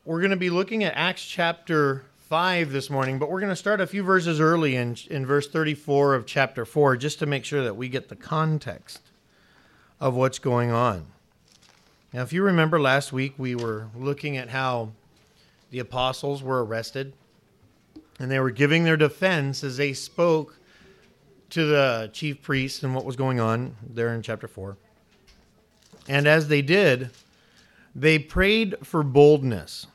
We're going to be looking at Acts chapter 5 this morning, but we're going to start a few verses early in verse 34 of chapter 4 just to make sure that we get the context of what's going on. Now, if you remember last week, we were looking at how the apostles were arrested, and they were giving their defense as they spoke to the chief priests and what was going on there in chapter 4. And as they did, they prayed for boldness.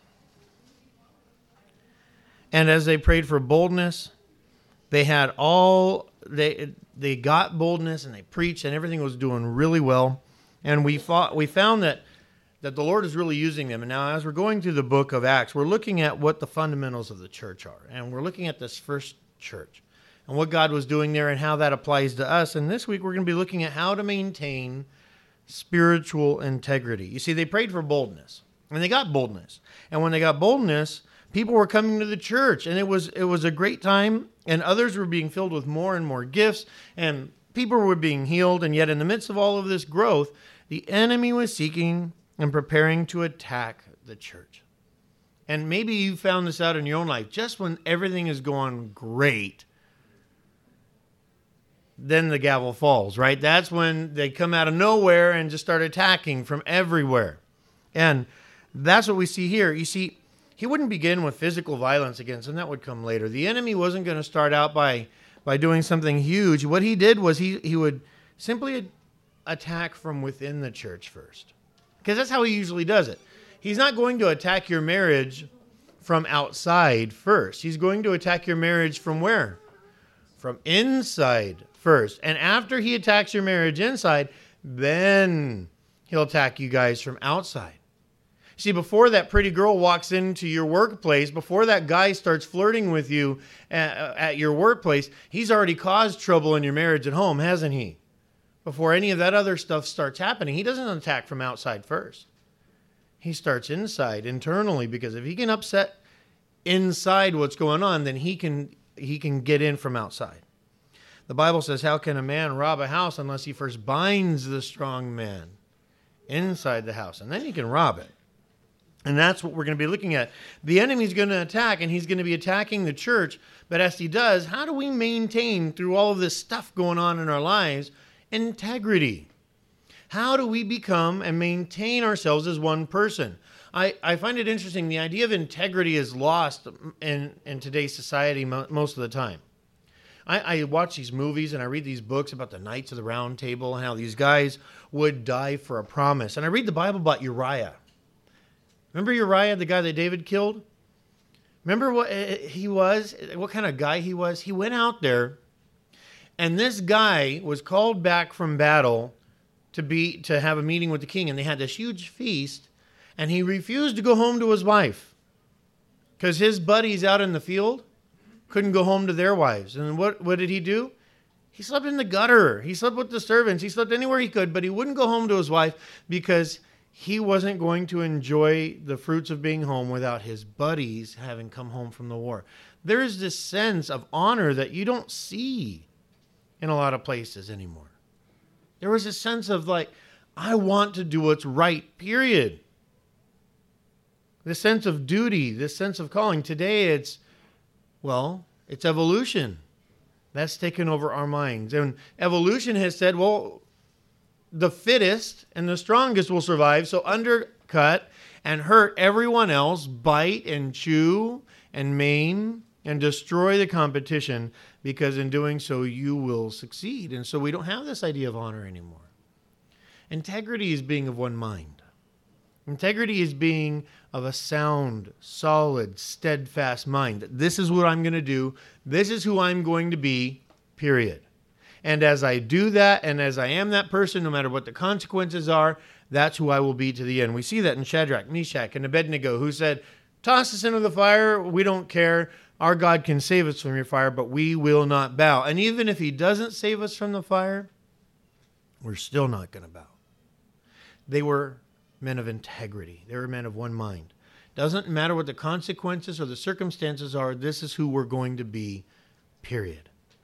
And as they prayed for boldness, they had they got boldness and they preached and everything was doing really well. And we found that the Lord is really using them. And now as we're going through the book of Acts, we're looking at what the fundamentals of the church are. And we're looking at this first church and what God was doing there and how that applies to us. And this week we're going to be looking at how to maintain spiritual integrity. You see, they prayed for boldness and they got boldness. And when they got boldness, people were coming to the church, and it was a great time, and others were being filled with more and more gifts, and people were being healed, and yet in the midst of all of this growth, the enemy was seeking and preparing to attack the church. And maybe you found this out in your own life. Just when everything is going great, then the gavel falls, right? That's when they come out of nowhere and just start attacking from everywhere. And that's what we see here. You see, he wouldn't begin with physical violence against them. That would come later. The enemy wasn't going to start out by doing something huge. What he did was he would simply attack from within the church first. Because that's how he usually does it. He's not going to attack your marriage from outside first. He's going to attack your marriage from where? From inside first. And after he attacks your marriage inside, then he'll attack you guys from outside. See, before that pretty girl walks into your workplace, before that guy starts flirting with you at your workplace, he's already caused trouble in your marriage at home, hasn't he? Before any of that other stuff starts happening, he doesn't attack from outside first. He starts inside, internally, because if he can upset inside what's going on, then he can get in from outside. The Bible says, how can a man rob a house unless he first binds the strong man inside the house? And then he can rob it. And that's what we're going to be looking at. The enemy's going to attack, and he's going to be attacking the church. But as he does, how do we maintain, through all of this stuff going on in our lives, integrity? How do we become and maintain ourselves as one person? I find it interesting. The idea of integrity is lost in today's society most of the time. I watch these movies and I read these books about the Knights of the Round Table and how these guys would die for a promise. And I read the Bible about Uriah. Remember Uriah, the guy that David killed? Remember what he was? What kind of guy he was? He went out there, and this guy was called back from battle to have a meeting with the king, and they had this huge feast, and he refused to go home to his wife because his buddies out in the field couldn't go home to their wives. And what did he do? He slept in the gutter. He slept with the servants. He slept anywhere he could, but he wouldn't go home to his wife because he wasn't going to enjoy the fruits of being home without his buddies having come home from the war. There is this sense of honor that you don't see in a lot of places anymore. There was a sense of I want to do what's right, period. This sense of duty, this sense of calling. Today it's evolution. That's taken over our minds. And evolution has said, the fittest and the strongest will survive, so undercut and hurt everyone else, bite and chew and maim and destroy the competition, because in doing so you will succeed. And so we don't have this idea of honor anymore. Integrity is being of one mind. Integrity is being of a sound, solid, steadfast mind. This is what I'm going to do. This is who I'm going to be, period. And as I do that, and as I am that person, no matter what the consequences are, that's who I will be to the end. We see that in Shadrach, Meshach, and Abednego, who said, toss us into the fire. We don't care. Our God can save us from your fire, but we will not bow. And even if he doesn't save us from the fire, we're still not going to bow. They were men of integrity. They were men of one mind. Doesn't matter what the consequences or the circumstances are, this is who we're going to be, period.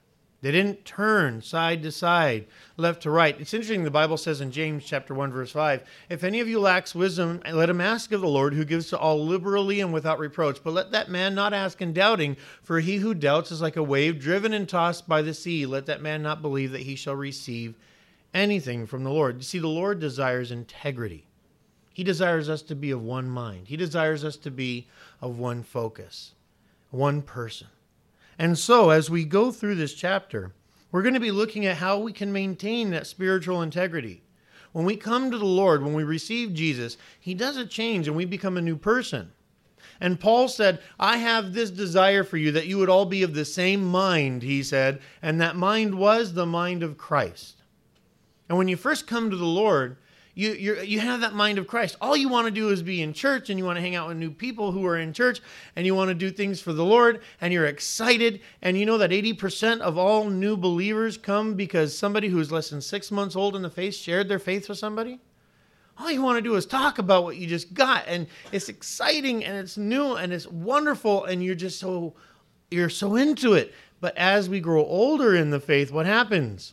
They didn't turn side to side, left to right. It's interesting, the Bible says in James chapter 1, verse 5, if any of you lacks wisdom, let him ask of the Lord, who gives to all liberally and without reproach. But let that man not ask in doubting, for he who doubts is like a wave driven and tossed by the sea. Let that man not believe that he shall receive anything from the Lord. You see, the Lord desires integrity. He desires us to be of one mind. He desires us to be of one focus, one person. And so, as we go through this chapter, we're going to be looking at how we can maintain that spiritual integrity. When we come to the Lord, when we receive Jesus, He does a change and we become a new person. And Paul said, I have this desire for you, that you would all be of the same mind, he said, and that mind was the mind of Christ. And when you first come to the Lord, you have that mind of Christ. All you want to do is be in church, and you want to hang out with new people who are in church, and you want to do things for the Lord, and you're excited. And you know that 80% of all new believers come because somebody who's less than 6 months old in the faith shared their faith with somebody? All you want to do is talk about what you just got, and it's exciting, and it's new, and it's wonderful, and you're so into it. But as we grow older in the faith, what happens?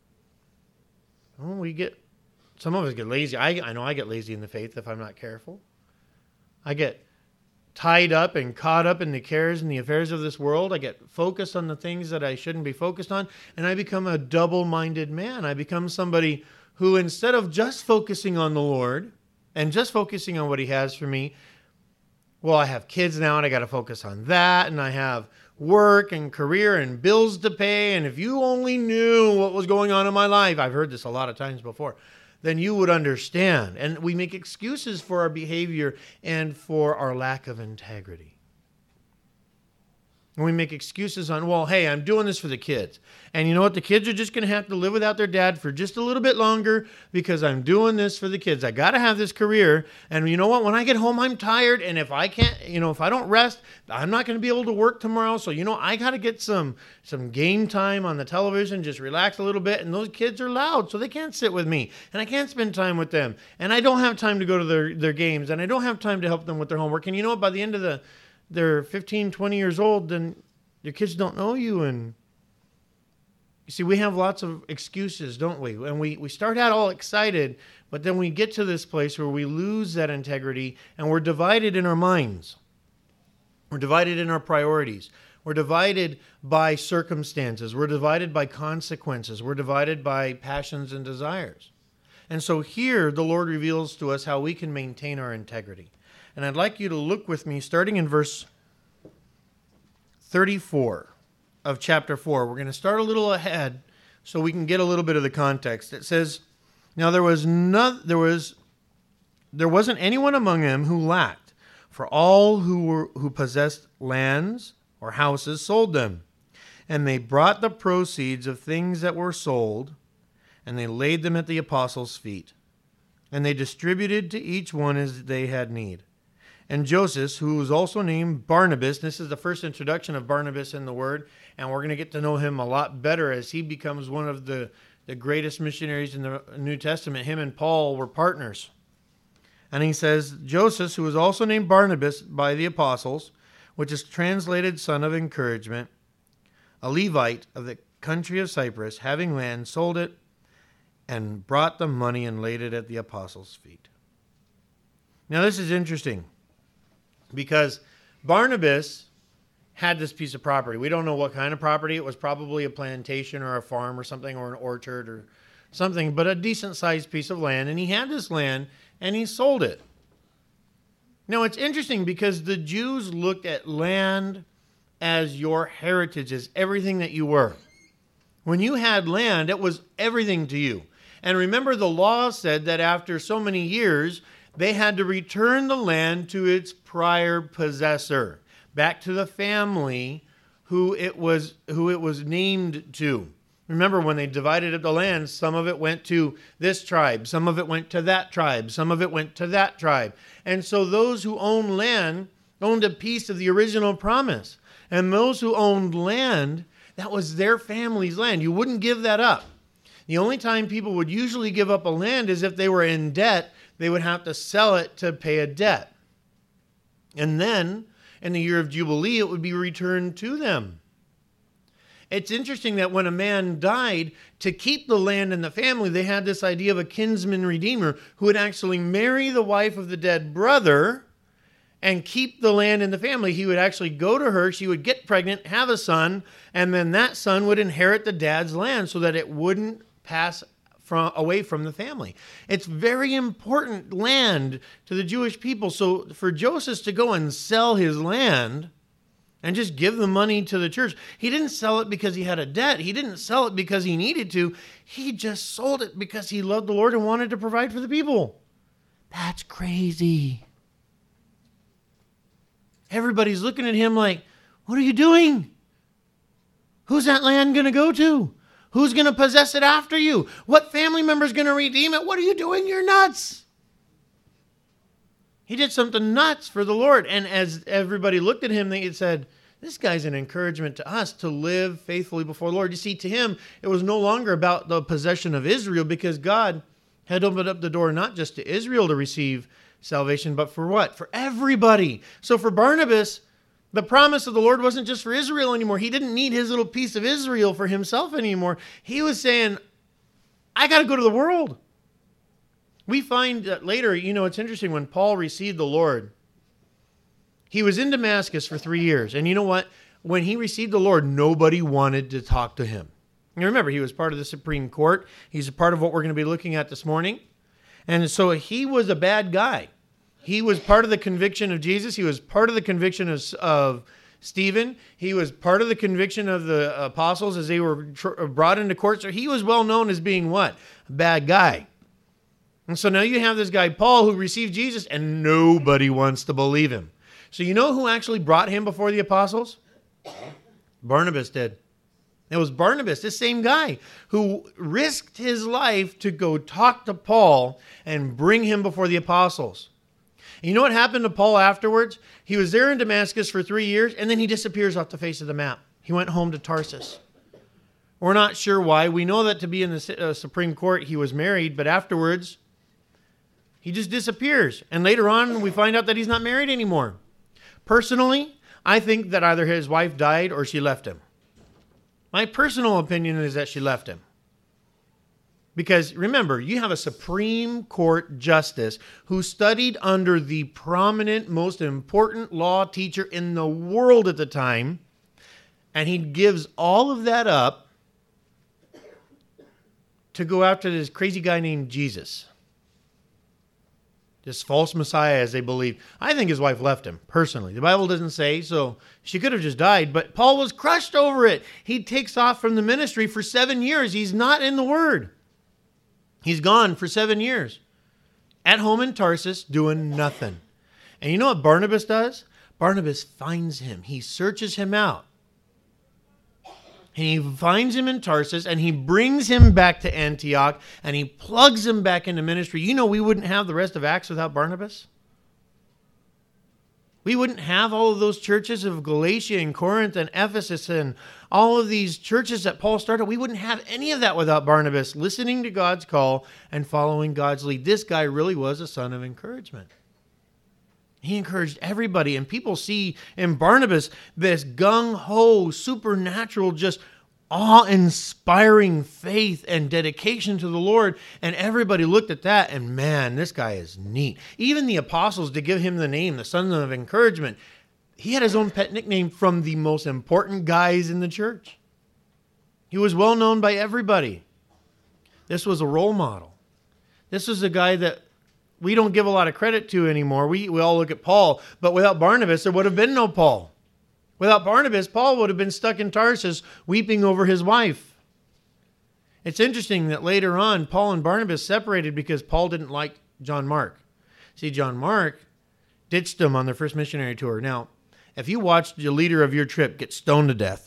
Well, some of us get lazy. I know I get lazy in the faith if I'm not careful. I get tied up and caught up in the cares and the affairs of this world. I get focused on the things that I shouldn't be focused on, and I become a double-minded man. I become somebody who, instead of just focusing on the Lord and just focusing on what He has for me, well, I have kids now, and I got to focus on that, and I have work and career and bills to pay, and if you only knew what was going on in my life, I've heard this a lot of times before, then you would understand. And we make excuses for our behavior and for our lack of integrity. And we make excuses on, well, hey, I'm doing this for the kids. And you know what? The kids are just going to have to live without their dad for just a little bit longer because I'm doing this for the kids. I got to have this career. And you know what? When I get home, I'm tired. And if I can't, if I don't rest, I'm not going to be able to work tomorrow. So, I got to get some game time on the television, just relax a little bit. And those kids are loud, so they can't sit with me. And I can't spend time with them. And I don't have time to go to their games. And I don't have time to help them with their homework. And you know what? By the end of they're 15, 20 years old, then your kids don't know you. And you see, we have lots of excuses, don't we? And we start out all excited, but then we get to this place where we lose that integrity and we're divided in our minds. We're divided in our priorities. We're divided by circumstances. We're divided by consequences. We're divided by passions and desires. And so here, the Lord reveals to us how we can maintain our integrity. And I'd like you to look with me, starting in verse 34 of chapter 4. We're going to start a little ahead so we can get a little bit of the context. It says, now there wasn't anyone among them who lacked, for all who possessed lands or houses sold them. And they brought the proceeds of things that were sold, and they laid them at the apostles' feet. And they distributed to each one as they had need. And Joseph, who was also named Barnabas, this is the first introduction of Barnabas in the Word, and we're going to get to know him a lot better as he becomes one of the greatest missionaries in the New Testament. Him and Paul were partners. And he says, Joseph, who was also named Barnabas by the apostles, which is translated son of encouragement, a Levite of the country of Cyprus, having land, sold it, and brought the money and laid it at the apostles' feet. Now this is interesting, because Barnabas had this piece of property. We don't know what kind of property. It was probably a plantation or a farm or something, or an orchard or something, but a decent-sized piece of land. And he had this land, and he sold it. Now, it's interesting because the Jews looked at land as your heritage, as everything that you were. When you had land, it was everything to you. And remember, the law said that after so many years, they had to return the land to its prior possessor, back to the family who it was named to. Remember, when they divided up the land, some of it went to this tribe, some of it went to that tribe, some of it went to that tribe. And so those who owned land owned a piece of the original promise. And those who owned land, that was their family's land. You wouldn't give that up. The only time people would usually give up a land is if they were in debt. They would have to sell it to pay a debt. And then, in the year of Jubilee, it would be returned to them. It's interesting that when a man died, to keep the land and the family, they had this idea of a kinsman redeemer who would actually marry the wife of the dead brother and keep the land and the family. He would actually go to her, she would get pregnant, have a son, and then that son would inherit the dad's land so that it wouldn't pass away from the family. It's very important land to the Jewish people. So for Joseph to go and sell his land and just give the money to the church, he didn't sell it because he had a debt. He didn't sell it because he needed to. He just sold it because he loved the Lord and wanted to provide for the people. That's crazy. Everybody's looking at him like, what are you doing? Who's that land going to go to? Who's going to possess it after you? What family member is going to redeem it? What are you doing? You're nuts. He did something nuts for the Lord. And as everybody looked at him, they said, this guy's an encouragement to us to live faithfully before the Lord. You see, to him, it was no longer about the possession of Israel because God had opened up the door not just to Israel to receive salvation, but for what? For everybody. So for Barnabas, the promise of the Lord wasn't just for Israel anymore. He didn't need his little piece of Israel for himself anymore. He was saying, I got to go to the world. We find that later, it's interesting, when Paul received the Lord, he was in Damascus for 3 years. And you know what? When he received the Lord, nobody wanted to talk to him. And remember, he was part of the Supreme Court. He's a part of what we're going to be looking at this morning. And so he was a bad guy. He was part of the conviction of Jesus. He was part of the conviction of Stephen. He was part of the conviction of the apostles as they were brought into court. So he was well known as being what? A bad guy. And so now you have this guy, Paul, who received Jesus, and nobody wants to believe him. So you know who actually brought him before the apostles? Barnabas did. It was Barnabas, this same guy, who risked his life to go talk to Paul and bring him before the apostles. And you know what happened to Paul afterwards? He was there in Damascus for 3 years, and then he disappears off the face of the map. He went home to Tarsus. We're not sure why. We know that to be in the Supreme Court, he was married, but afterwards, he just disappears. And later on, we find out that he's not married anymore. Personally, I think that either his wife died or she left him. My personal opinion is that she left him. Because remember, you have a Supreme Court justice who studied under the prominent, most important law teacher in the world at the time, and he gives all of that up to go after this crazy guy named Jesus. This false Messiah, as they believe. I think his wife left him, personally. The Bible doesn't say, so she could have just died, but Paul was crushed over it. He takes off from the ministry for 7 years. He's not in the Word. He's gone for 7 years. At home in Tarsus, doing nothing. And you know what Barnabas does? Barnabas finds him. He searches him out. And he finds him in Tarsus, and he brings him back to Antioch, and he plugs him back into ministry. You know, we wouldn't have the rest of Acts without Barnabas. We wouldn't have all of those churches of Galatia and Corinth and Ephesus and all of these churches that Paul started. We wouldn't have any of that without Barnabas listening to God's call and following God's lead. This guy really was a son of encouragement. He encouraged everybody, and people see in Barnabas this gung-ho, supernatural, just awe-inspiring faith and dedication to the Lord, and everybody looked at that, and man, this guy is neat. Even the apostles, to give him the name, the son of encouragement, he had his own pet nickname from the most important guys in the church. He was well known by everybody. This was a role model. This was a guy that we don't give a lot of credit to anymore. We all look at Paul, but without Barnabas, there would have been no Paul. Without Barnabas, Paul would have been stuck in Tarsus weeping over his wife. It's interesting that later on, Paul and Barnabas separated because Paul didn't like John Mark. See, John Mark ditched him on their first missionary tour. Now, if you watched the leader of your trip get stoned to death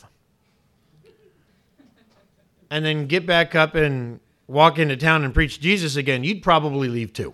and then get back up and walk into town and preach Jesus again, you'd probably leave too.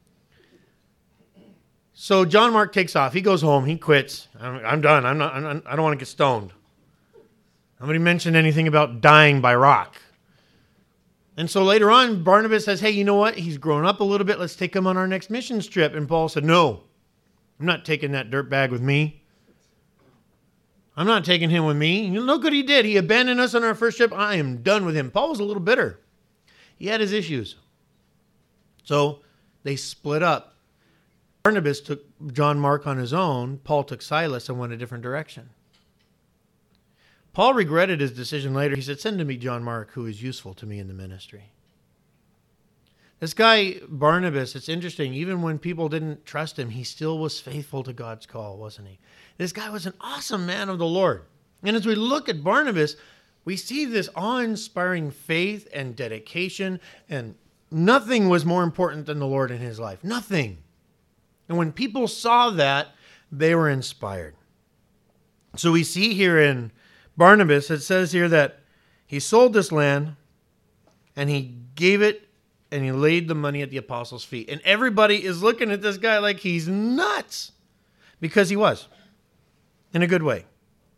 So John Mark takes off. He goes home. He quits. I'm done. I don't want to get stoned. Nobody mentioned anything about dying by rock. And so later on, Barnabas says, hey, you know what? He's grown up a little bit. Let's take him on our next missions trip. And Paul said, no, I'm not taking that dirt bag with me. I'm not taking him with me. Look what he did. He abandoned us on our first trip. I am done with him. Paul was a little bitter. He had his issues. So they split up. Barnabas took John Mark on his own. Paul took Silas and went a different direction. Paul regretted his decision later. He said, send to me John Mark, who is useful to me in the ministry. This guy, Barnabas, it's interesting. Even when people didn't trust him, he still was faithful to God's call, wasn't he? This guy was an awesome man of the Lord. And as we look at Barnabas, we see this awe-inspiring faith and dedication, and nothing was more important than the Lord in his life. Nothing. And when people saw that, they were inspired. So we see here in Barnabas, it says here that he sold this land and he gave it and he laid the money at the apostles' feet. And everybody is looking at this guy like he's nuts, because he was, in a good way.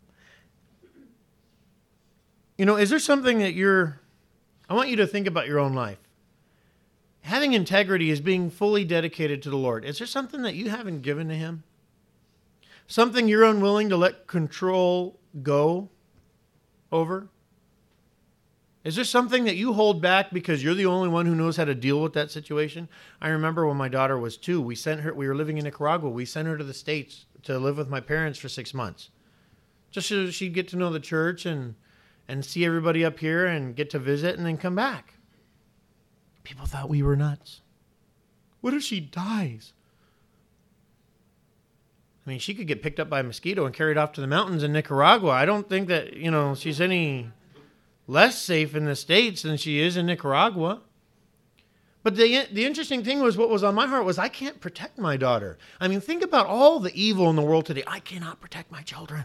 You know, is there something that I want you to think about your own life. Having integrity is being fully dedicated to the Lord. Is there something that you haven't given to him? Something you're unwilling to let control go over? Is there something that you hold back because you're the only one who knows how to deal with that situation? I remember when my daughter was 2, we were living in Nicaragua. We sent her to the States to live with my parents for 6 months. Just so she'd get to know the church and see everybody up here and get to visit and then come back. People thought we were nuts. What if she dies? I mean, she could get picked up by a mosquito and carried off to the mountains in Nicaragua. I don't think that, she's any less safe in the States than she is in Nicaragua. But the interesting thing was, what was on my heart was, I can't protect my daughter. I mean, think about all the evil in the world today. I cannot protect my children.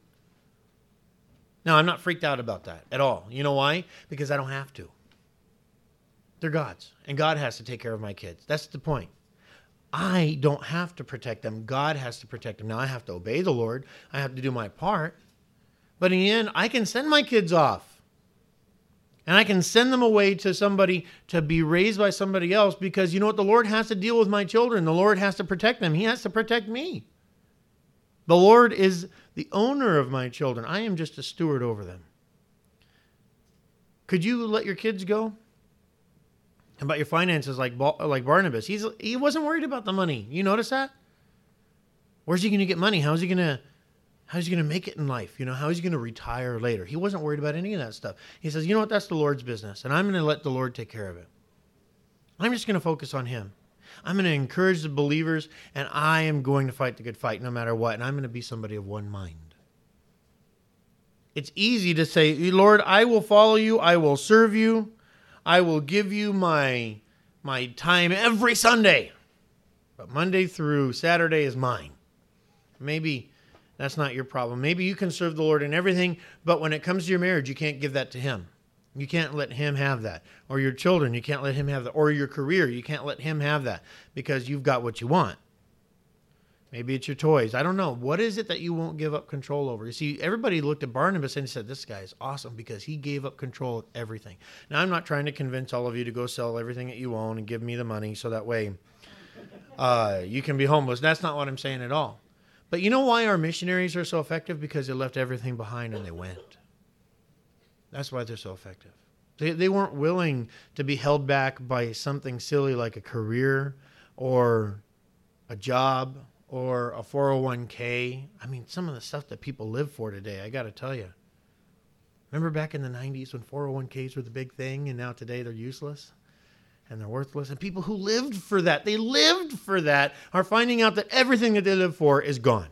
Now, I'm not freaked out about that at all. You know why? Because I don't have to. They're God's, and God has to take care of my kids. That's the point. I don't have to protect them. God has to protect them. Now, I have to obey the Lord. I have to do my part. But in the end, I can send my kids off. And I can send them away to somebody to be raised by somebody else, because you know what? The Lord has to deal with my children. The Lord has to protect them. He has to protect me. The Lord is the owner of my children. I am just a steward over them. Could you let your kids go? How about your finances like Barnabas? He wasn't worried about the money. You notice that? Where's he going to get money? How's he going to make it in life? How is he going to retire later? He wasn't worried about any of that stuff. He says, you know what? That's the Lord's business, and I'm going to let the Lord take care of it. I'm just going to focus on him. I'm going to encourage the believers, and I am going to fight the good fight no matter what, and I'm going to be somebody of one mind. It's easy to say, Lord, I will follow you. I will serve you. I will give you my time every Sunday. But Monday through Saturday is mine. Maybe that's not your problem. Maybe you can serve the Lord in everything, but when it comes to your marriage, you can't give that to him. You can't let him have that. Or your children, you can't let him have that. Or your career, you can't let him have that because you've got what you want. Maybe it's your toys. I don't know. What is it that you won't give up control over? You see, everybody looked at Barnabas and said, this guy is awesome because he gave up control of everything. Now, I'm not trying to convince all of you to go sell everything that you own and give me the money so that way you can be homeless. That's not what I'm saying at all. But you know why our missionaries are so effective? Because they left everything behind and they went. That's why they're so effective. They weren't willing to be held back by something silly like a career or a job or a 401k. I mean, some of the stuff that people live for today, I got to tell you. Remember back in the 90s when 401ks were the big thing, and now today they're useless and they're worthless? And people who lived for that, are finding out that everything that they live for is gone.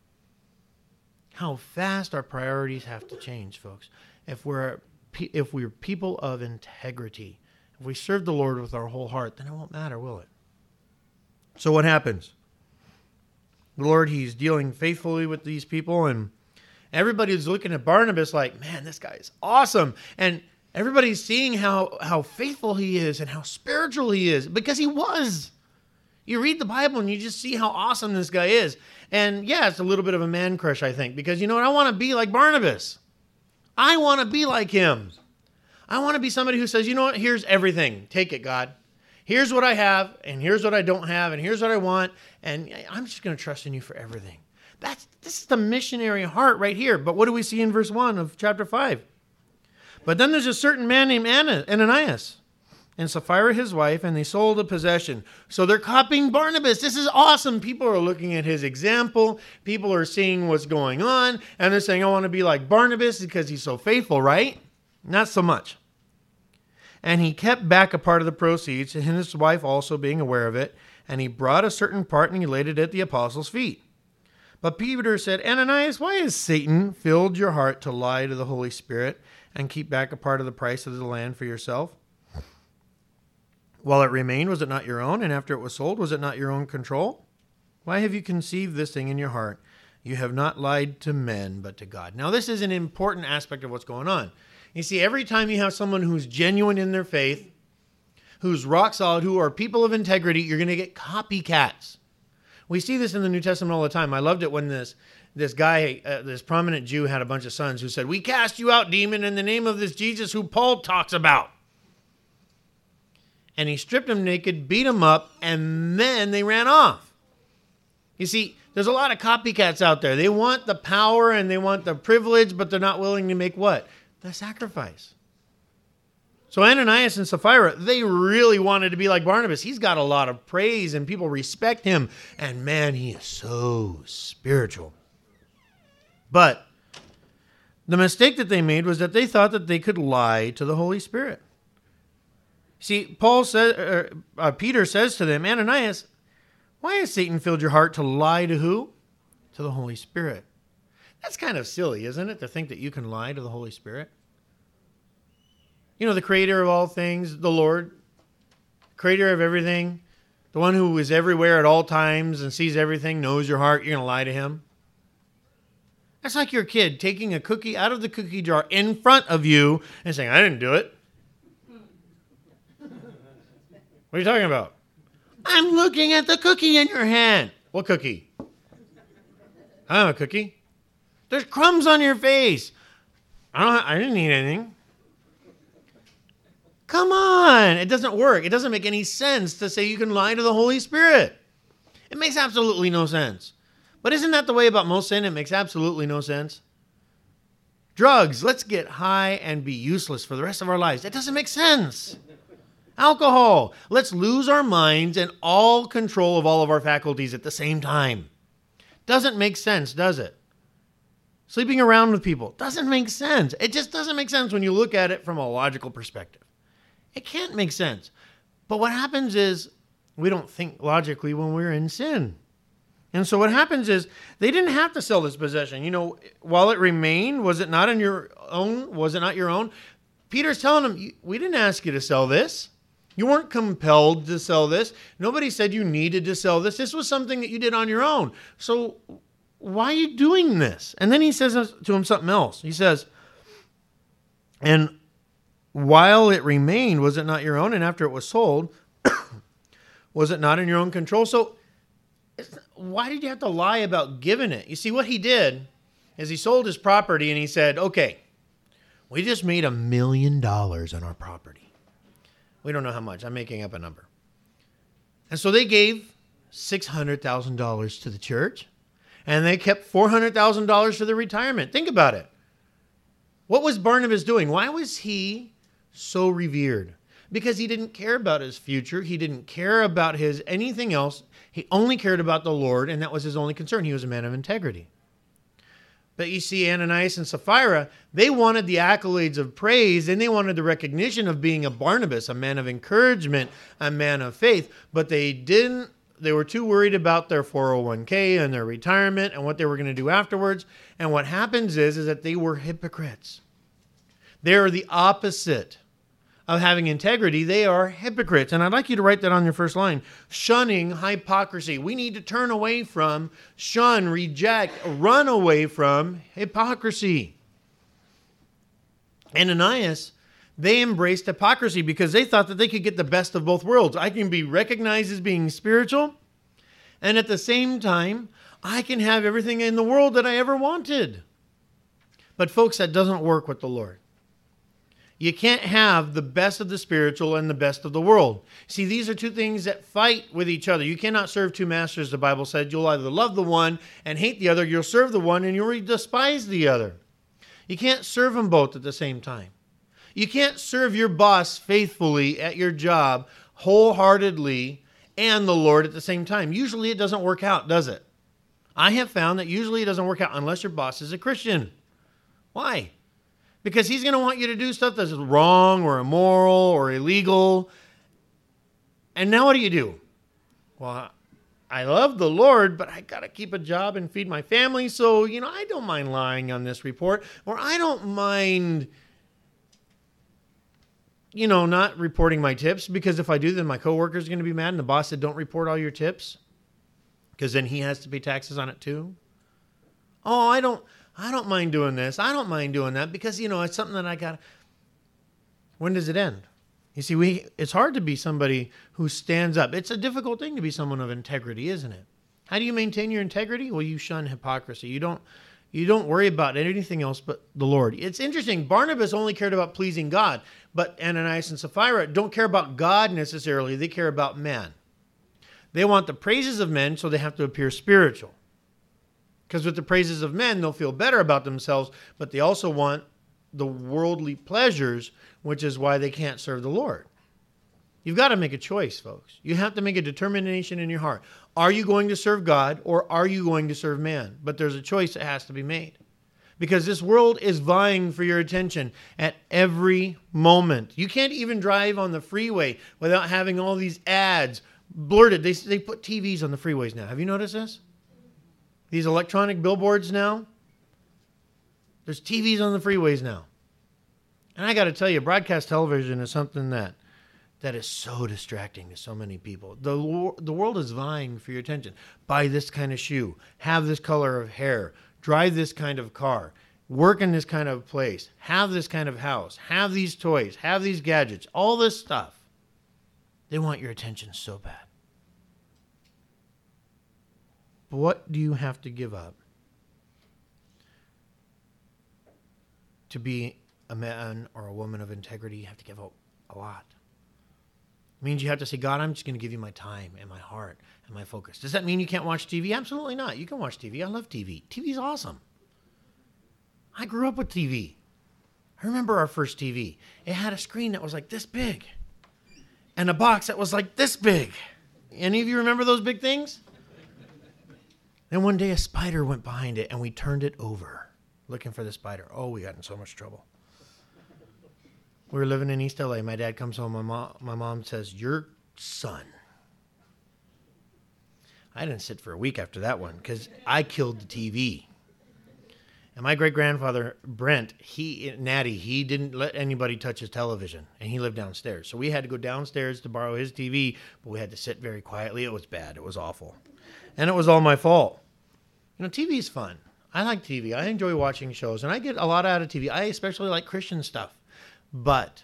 How fast our priorities have to change, folks. If we're people of integrity, if we serve the Lord with our whole heart, then it won't matter, will it? So what happens? The Lord, he's dealing faithfully with these people, and everybody's looking at Barnabas like, man, this guy is awesome. And everybody's seeing how faithful he is and how spiritual he is, because he was. You read the Bible and you just see how awesome this guy is. And yeah, it's a little bit of a man crush, I think, because you know what? I want to be like Barnabas. I want to be like him. I want to be somebody who says, you know what? Here's everything. Take it, God. Here's what I have, and here's what I don't have, and here's what I want, and I'm just going to trust in you for everything. This is the missionary heart right here. But what do we see in verse 1 of chapter 5? But then there's a certain man named Ananias and Sapphira his wife, and they sold a possession. So they're copying Barnabas. This is awesome. People are looking at his example. People are seeing what's going on, and they're saying, I want to be like Barnabas because he's so faithful, right? Not so much. And he kept back a part of the proceeds, and his wife also being aware of it, and he brought a certain part and he laid it at the apostles' feet. But Peter said, Ananias, why has Satan filled your heart to lie to the Holy Spirit and keep back a part of the price of the land for yourself? While it remained, was it not your own? And after it was sold, was it not your own control? Why have you conceived this thing in your heart? You have not lied to men, but to God. Now, this is an important aspect of what's going on. You see, every time you have someone who's genuine in their faith, who's rock solid, who are people of integrity, you're going to get copycats. We see this in the New Testament all the time. I loved it when this guy, this prominent Jew, had a bunch of sons who said, we cast you out, demon, in the name of this Jesus who Paul talks about. And he stripped him naked, beat him up, and then they ran off. You see, there's a lot of copycats out there. They want the power and they want the privilege, but they're not willing to make what? The sacrifice. So Ananias and Sapphira, they really wanted to be like Barnabas. He's got a lot of praise and people respect him. And man, he is so spiritual. But the mistake that they made was that they thought that they could lie to the Holy Spirit. See, Peter says to them, Ananias, why has Satan filled your heart to lie to who? To the Holy Spirit. That's kind of silly, isn't it, to think that you can lie to the Holy Spirit? You know, the creator of all things, the Lord, creator of everything, the one who is everywhere at all times and sees everything, knows your heart, you're going to lie to him? That's like your kid taking a cookie out of the cookie jar in front of you and saying, I didn't do it. What are you talking about? I'm looking at the cookie in your hand. What cookie? I don't have a cookie. There's crumbs on your face. I didn't eat anything. Come on. It doesn't work. It doesn't make any sense to say you can lie to the Holy Spirit. It makes absolutely no sense. But isn't that the way about most sin? It makes absolutely no sense. Drugs. Let's get high and be useless for the rest of our lives. It doesn't make sense. Alcohol. Let's lose our minds and all control of all of our faculties at the same time. Doesn't make sense, does it? Sleeping around with people. Doesn't make sense. It just doesn't make sense when you look at it from a logical perspective. It can't make sense. But what happens is we don't think logically when we're in sin. And so what happens is they didn't have to sell this possession. You know, while it remained, was it not in your own? Was it not your own? Peter's telling them, we didn't ask you to sell this. You weren't compelled to sell this. Nobody said you needed to sell this. This was something that you did on your own. So why are you doing this? And then he says to him something else. He says, and while it remained, was it not your own? And after it was sold, was it not in your own control? So why did you have to lie about giving it? You see, what he did is he sold his property and he said, okay, we just made $1 million on our property. We don't know how much. I'm making up a number. And so they gave $600,000 to the church, and they kept $400,000 for the retirement. Think about it. What was Barnabas doing? Why was he so revered? Because he didn't care about his future. He didn't care about his anything else. He only cared about the Lord, and that was his only concern. He was a man of integrity. But you see, Ananias and Sapphira, they wanted the accolades of praise, and they wanted the recognition of being a Barnabas, a man of encouragement, a man of faith. But they didn't. They were too worried about their 401k and their retirement and what they were going to do afterwards. And what happens is that they were hypocrites. They are the opposite of having integrity. They are hypocrites. And I'd like you to write that on your first line. Shunning hypocrisy. We need to turn away from, shun, reject, run away from hypocrisy. Ananias, they embraced hypocrisy because they thought that they could get the best of both worlds. I can be recognized as being spiritual, and at the same time, I can have everything in the world that I ever wanted. But folks, that doesn't work with the Lord. You can't have the best of the spiritual and the best of the world. See, these are two things that fight with each other. You cannot serve two masters, the Bible said. You'll either love the one and hate the other. You'll serve the one and you'll despise the other. You can't serve them both at the same time. You can't serve your boss faithfully at your job, wholeheartedly, and the Lord at the same time. Usually it doesn't work out, does it? I have found that usually it doesn't work out unless your boss is a Christian. Why? Because he's going to want you to do stuff that's wrong or immoral or illegal. And now what do? Well, I love the Lord, but I got to keep a job and feed my family. So, I don't mind lying on this report. Or I don't mind, not reporting my tips. Because if I do, then my coworker's going to be mad. And the boss said, don't report all your tips. Because then he has to pay taxes on it too. Oh, I don't mind doing this. I don't mind doing that because, it's something that I got. When does it end? You see, it's hard to be somebody who stands up. It's a difficult thing to be someone of integrity, isn't it? How do you maintain your integrity? Well, you shun hypocrisy. You don't worry about anything else but the Lord. It's interesting. Barnabas only cared about pleasing God, but Ananias and Sapphira don't care about God necessarily. They care about man. They want the praises of men, so they have to appear spiritual. Because with the praises of men, they'll feel better about themselves, but they also want the worldly pleasures, which is why they can't serve the Lord. You've got to make a choice, folks. You have to make a determination in your heart. Are you going to serve God or are you going to serve man? But there's a choice that has to be made. Because this world is vying for your attention at every moment. You can't even drive on the freeway without having all these ads blurted. They put TVs on the freeways now. Have you noticed this? These electronic billboards now. There's TVs on the freeways now. And I got to tell you, broadcast television is something that is so distracting to so many people. The world is vying for your attention. Buy this kind of shoe. Have this color of hair. Drive this kind of car. Work in this kind of place. Have this kind of house. Have these toys. Have these gadgets. All this stuff. They want your attention so bad. But what do you have to give up to be a man or a woman of integrity? You have to give up a lot. It means you have to say, God, I'm just going to give you my time and my heart and my focus. Does that mean you can't watch TV? Absolutely not. You can watch TV. I love TV. TV's awesome. I grew up with TV. I remember our first TV. It had a screen that was like this big and a box that was like this big. Any of you remember those big things? Then one day a spider went behind it and we turned it over looking for the spider. Oh, we got in so much trouble. We were living in East LA. My dad comes home. My mom says, your son. I didn't sit for a week after that one because I killed the TV. And my great-grandfather, Brent, Natty, he didn't let anybody touch his television. And he lived downstairs. So we had to go downstairs to borrow his TV, but we had to sit very quietly. It was bad. It was awful. And it was all my fault. TV is fun. I like TV. I enjoy watching shows. And I get a lot out of TV. I especially like Christian stuff. But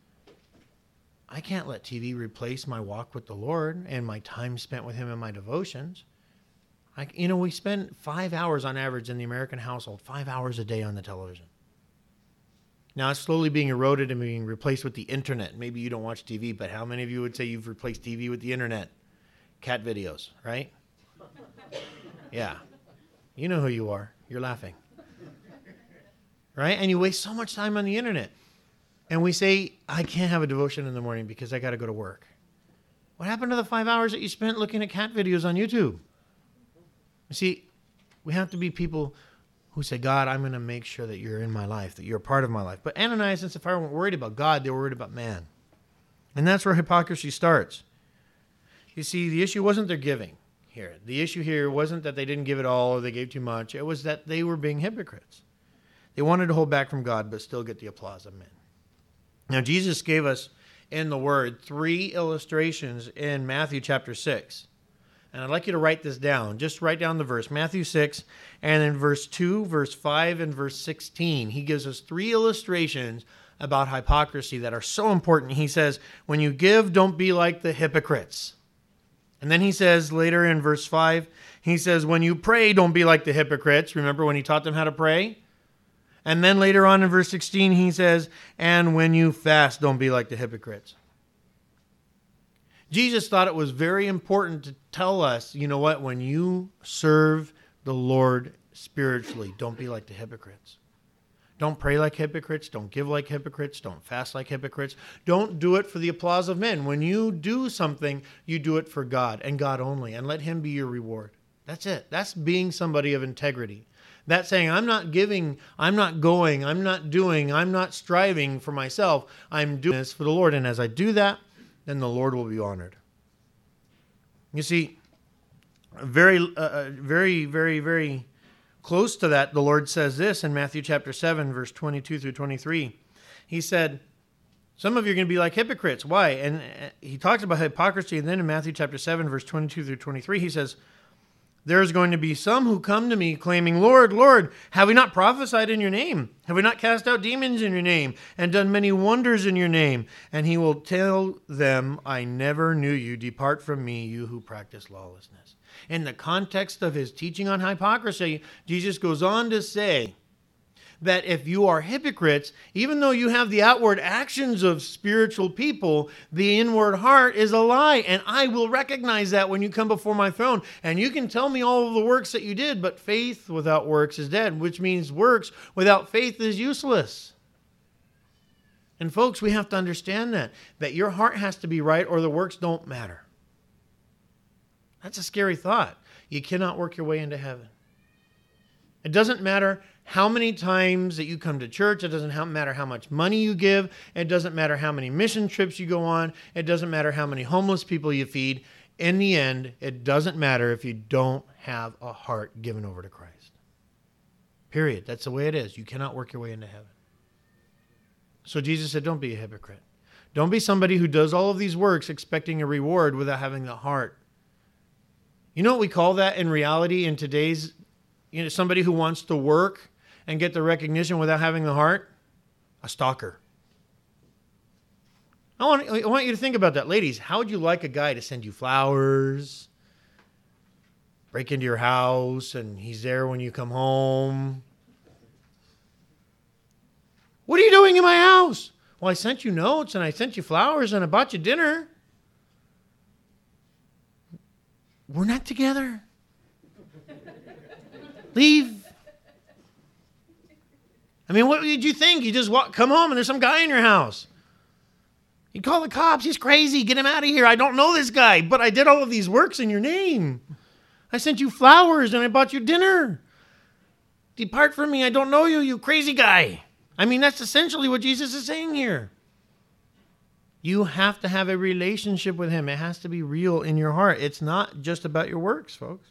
I can't let TV replace my walk with the Lord and my time spent with him in my devotions. We spend 5 hours on average in the American household, 5 hours a day on the television. Now it's slowly being eroded and being replaced with the internet. Maybe you don't watch TV, but how many of you would say you've replaced TV with the internet? Cat videos, right? Yeah. You know who you are. You're laughing. Right? And you waste so much time on the internet. And we say, I can't have a devotion in the morning because I got to go to work. What happened to the 5 hours that you spent looking at cat videos on YouTube? You see, we have to be people who say, God, I'm going to make sure that you're in my life, that you're a part of my life. But Ananias and Sapphira weren't worried about God. They were worried about man. And that's where hypocrisy starts. You see, the issue wasn't their giving here. The issue here wasn't that they didn't give it all or they gave too much. It was that they were being hypocrites. They wanted to hold back from God but still get the applause of men. Now, Jesus gave us in the Word 3 illustrations in Matthew chapter 6. And I'd like you to write this down. Just write down the verse. Matthew 6, and in verse 2, verse 5, and verse 16. He gives us 3 illustrations about hypocrisy that are so important. He says, when you give, don't be like the hypocrites. And then he says later in verse 5, he says, when you pray, don't be like the hypocrites. Remember when he taught them how to pray? And then later on in verse 16, he says, and when you fast, don't be like the hypocrites. Jesus thought it was very important to tell us, you know what, when you serve the Lord spiritually, don't be like the hypocrites. Don't pray like hypocrites. Don't give like hypocrites. Don't fast like hypocrites. Don't do it for the applause of men. When you do something, you do it for God and God only, and let him be your reward. That's it. That's being somebody of integrity. That's saying, I'm not giving, I'm not going, I'm not doing, I'm not striving for myself. I'm doing this for the Lord. And as I do that, then the Lord will be honored. You see, very close to that, the Lord says this in Matthew chapter 7, verse 22 through 23. He said, some of you are going to be like hypocrites. Why? And he talks about hypocrisy. And then in Matthew chapter 7, verse 22 through 23, he says, there's going to be some who come to me claiming, Lord, Lord, have we not prophesied in your name? Have we not cast out demons in your name and done many wonders in your name? And he will tell them, I never knew you. Depart from me, you who practice lawlessness. In the context of his teaching on hypocrisy, Jesus goes on to say that if you are hypocrites, even though you have the outward actions of spiritual people, the inward heart is a lie. And I will recognize that when you come before my throne. And you can tell me all of the works that you did, but faith without works is dead, which means works without faith is useless. And folks, we have to understand that your heart has to be right or the works don't matter. That's a scary thought. You cannot work your way into heaven. It doesn't matter how many times that you come to church. It doesn't matter how much money you give. It doesn't matter how many mission trips you go on. It doesn't matter how many homeless people you feed. In the end, it doesn't matter if you don't have a heart given over to Christ. Period. That's the way it is. You cannot work your way into heaven. So Jesus said, don't be a hypocrite. Don't be somebody who does all of these works expecting a reward without having the heart. You know what we call that in reality in today's, somebody who wants to work and get the recognition without having the heart? A stalker. I want you to think about that. Ladies, how would you like a guy to send you flowers, break into your house, and he's there when you come home? What are you doing in my house? Well, I sent you notes, and I sent you flowers, and I bought you dinner. We're not together. Leave. I mean, what did you think? You just come home and there's some guy in your house. You call the cops. He's crazy. Get him out of here. I don't know this guy, but I did all of these works in your name. I sent you flowers and I bought you dinner. Depart from me. I don't know you, you crazy guy. I mean, that's essentially what Jesus is saying here. You have to have a relationship with him. It has to be real in your heart. It's not just about your works, folks.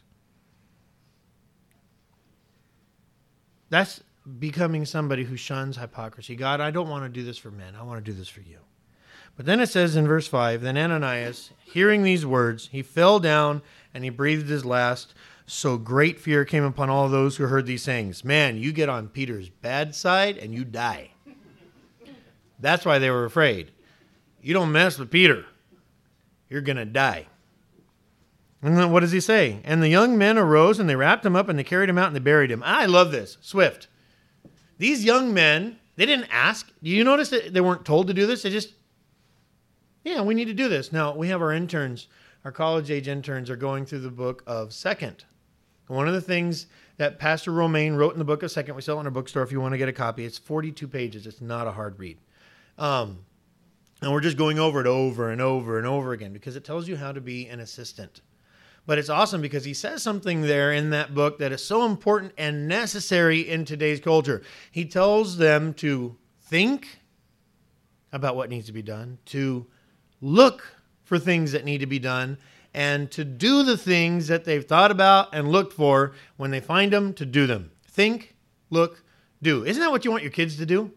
That's becoming somebody who shuns hypocrisy. God, I don't want to do this for men. I want to do this for you. But then it says in verse 5, then Ananias, hearing these words, he fell down and he breathed his last. So great fear came upon all those who heard these sayings. Man, you get on Peter's bad side and you die. That's why they were afraid. You don't mess with Peter. You're going to die. And then what does he say? And the young men arose and they wrapped him up and they carried him out and they buried him. I love this. Swift. These young men, they didn't ask. Do you notice that they weren't told to do this? They just, yeah, we need to do this. Now, we have our interns, our college-age interns are going through the book of 2nd. One of the things that Pastor Romaine wrote in the book of 2nd, we sell it in our bookstore if you want to get a copy. It's 42 pages. It's not a hard read. And we're just going over it over and over and over again because it tells you how to be an assistant. But it's awesome because he says something there in that book that is so important and necessary in today's culture. He tells them to think about what needs to be done, to look for things that need to be done, and to do the things that they've thought about and looked for when they find them, to do them. Think, look, do. Isn't that what you want your kids to do?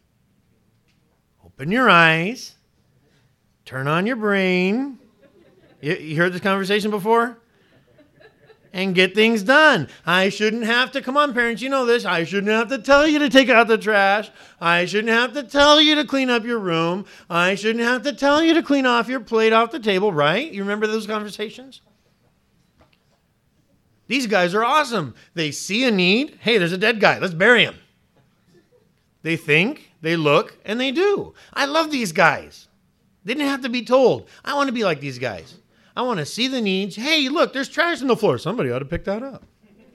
Open your eyes, turn on your brain. You heard this conversation before? And get things done. I shouldn't have to, come on parents, you know this. I shouldn't have to tell you to take out the trash. I shouldn't have to tell you to clean up your room. I shouldn't have to tell you to clean off your plate off the table, right? You remember those conversations? These guys are awesome. They see a need. Hey, there's a dead guy. Let's bury him. They think, they look, and they do. I love these guys. They didn't have to be told. I want to be like these guys. I want to see the needs. Hey, look, there's trash on the floor. Somebody ought to pick that up.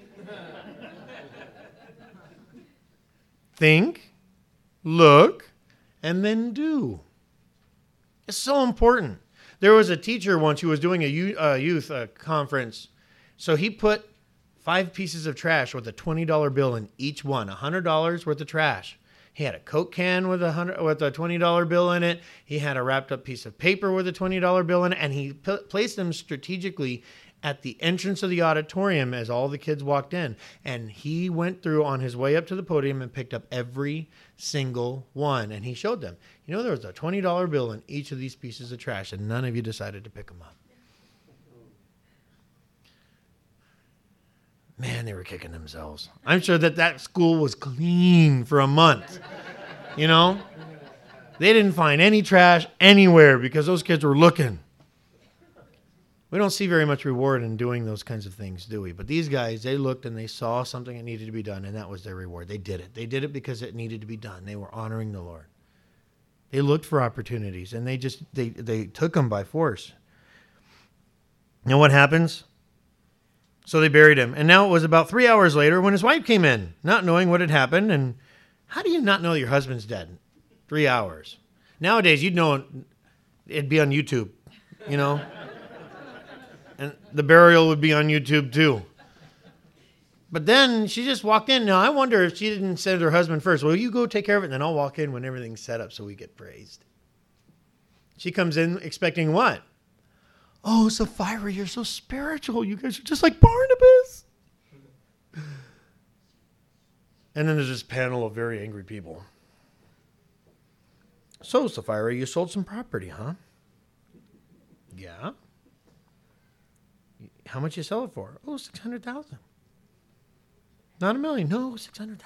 Think, look, and then do. It's so important. There was a teacher once who was doing a youth conference. So he put 5 pieces of trash with a $20 bill in each one, $100 worth of trash. He had a Coke can with a $20 bill in it. He had a wrapped up piece of paper with a $20 bill in it. And he placed them strategically at the entrance of the auditorium as all the kids walked in. And he went through on his way up to the podium and picked up every single one. And he showed them, you know, there was a $20 bill in each of these pieces of trash, and none of you decided to pick them up. Man, they were kicking themselves. I'm sure that school was clean for a month. You know? They didn't find any trash anywhere because those kids were looking. We don't see very much reward in doing those kinds of things, do we? But these guys, they looked and they saw something that needed to be done, and that was their reward. They did it. They did it because it needed to be done. They were honoring the Lord. They looked for opportunities, and they took them by force. Now what happens? So they buried him. And now it was about 3 hours later when his wife came in, not knowing what had happened. And how do you not know your husband's dead? 3 hours. Nowadays, you'd know it'd be on YouTube, you know? And the burial would be on YouTube too. But then she just walked in. Now, I wonder if she didn't send her husband first. Well, you go take care of it, and then I'll walk in when everything's set up so we get praised. She comes in expecting what? Oh, Sapphira, you're so spiritual. You guys are just like Barnabas. And then there's this panel of very angry people. So, Sapphira, you sold some property, huh? Yeah. How much you sell it for? Oh, $600,000. Not $1 million. No, $600,000.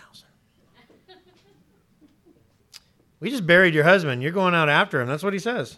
We just buried your husband. You're going out after him. That's what he says.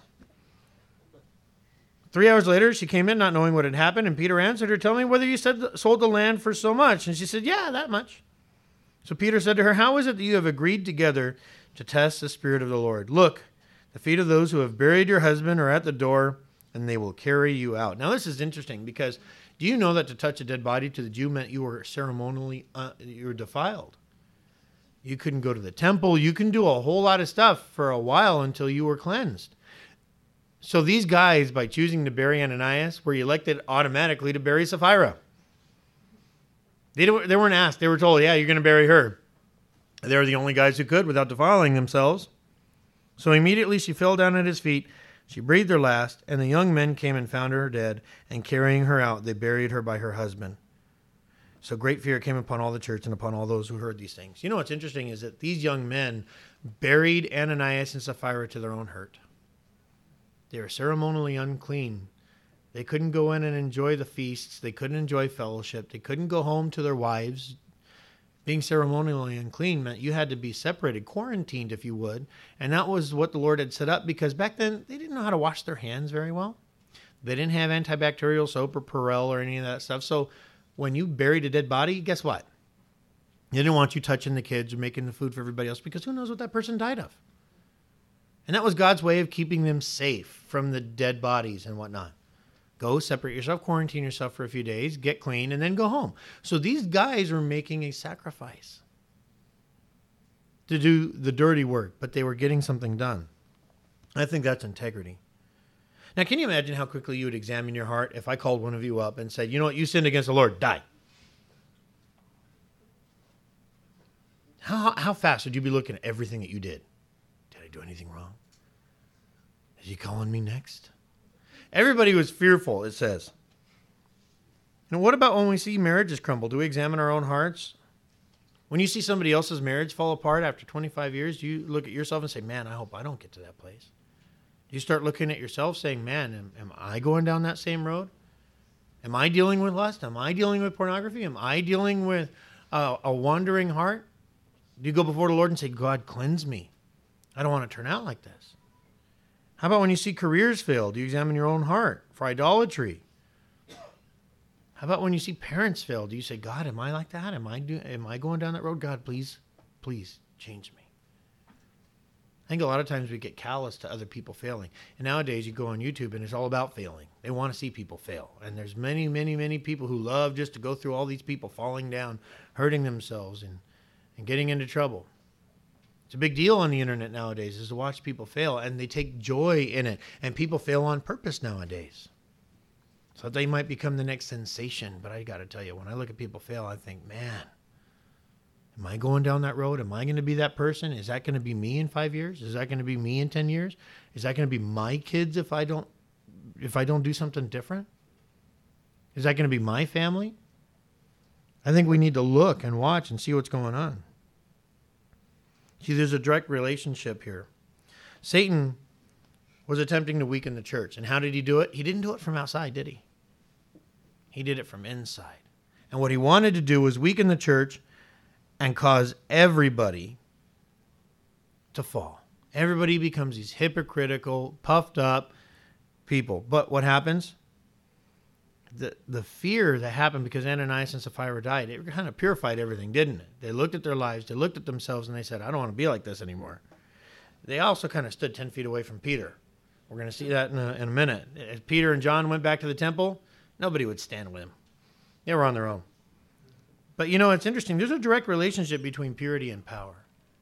3 hours later, she came in not knowing what had happened, and Peter answered her, tell me whether you sold the land for so much. And she said, yeah, that much. So Peter said to her, how is it that you have agreed together to test the Spirit of the Lord? Look, the feet of those who have buried your husband are at the door, and they will carry you out. Now, this is interesting because do you know that to touch a dead body to the Jew meant you were ceremonially you were defiled? You couldn't go to the temple. You can do a whole lot of stuff for a while until you were cleansed. So these guys, by choosing to bury Ananias, were elected automatically to bury Sapphira. They weren't asked. They were told, yeah, you're going to bury her. They were the only guys who could without defiling themselves. So immediately she fell down at his feet. She breathed her last, and the young men came and found her dead, and carrying her out, they buried her by her husband. So great fear came upon all the church and upon all those who heard these things. You know what's interesting is that these young men buried Ananias and Sapphira to their own hurt. They were ceremonially unclean. They couldn't go in and enjoy the feasts. They couldn't enjoy fellowship. They couldn't go home to their wives. Being ceremonially unclean meant you had to be separated, quarantined, if you would. And that was what the Lord had set up because back then they didn't know how to wash their hands very well. They didn't have antibacterial soap or Perel or any of that stuff. So when you buried a dead body, guess what? They didn't want you touching the kids or making the food for everybody else because who knows what that person died of. And that was God's way of keeping them safe from the dead bodies and whatnot. Go separate yourself, quarantine yourself for a few days, get clean, and then go home. So these guys were making a sacrifice to do the dirty work, but they were getting something done. I think that's integrity. Now, can you imagine how quickly you would examine your heart if I called one of you up and said, you know what, you sinned against the Lord, die. How fast would you be looking at everything that you did? Did I do anything wrong? Is he calling me next? Everybody was fearful, it says. And what about when we see marriages crumble? Do we examine our own hearts? When you see somebody else's marriage fall apart after 25 years, do you look at yourself and say, man, I hope I don't get to that place? Do you start looking at yourself saying, man, am I going down that same road? Am I dealing with lust? Am I dealing with pornography? Am I dealing with a wandering heart? Do you go before the Lord and say, God, cleanse me? I don't want to turn out like this. How about when you see careers fail? Do you examine your own heart for idolatry? How about when you see parents fail? Do you say, God, am I like that? Am I going down that road? God, please change me. think a lot of times we get callous to other people failing. And nowadays you go on YouTube and it's all about failing. They want to see people fail. And there's many, many, many people who love just to go through all these people falling down, hurting themselves and getting into trouble. It's a big deal on the internet nowadays is to watch people fail, and they take joy in it. And people fail on purpose nowadays. So they might become the next sensation. But I got to tell you, when I look at people fail, I think, man, am I going down that road? Am I going to be that person? Is that going to be me in 5 years? Is that going to be me in 10 years? Is that going to be my kids if I don't do something different? Is that going to be my family? I think we need to look and watch and see what's going on. See, there's a direct relationship here. Satan was attempting to weaken the church. And how did he do it? He didn't do it from outside, did he? He did it from inside. And what he wanted to do was weaken the church and cause everybody to fall. Everybody becomes these hypocritical, puffed up people. But what happens? The fear that happened because Ananias and Sapphira died, it kind of purified everything, didn't it? They looked at their lives, they looked at themselves, and they said, I don't want to be like this anymore. They also kind of stood 10 feet away from Peter. We're going to see that in a minute. As Peter and John went back to the temple, nobody would stand with them. They were on their own. But you know, it's interesting. There's a direct relationship between purity and power.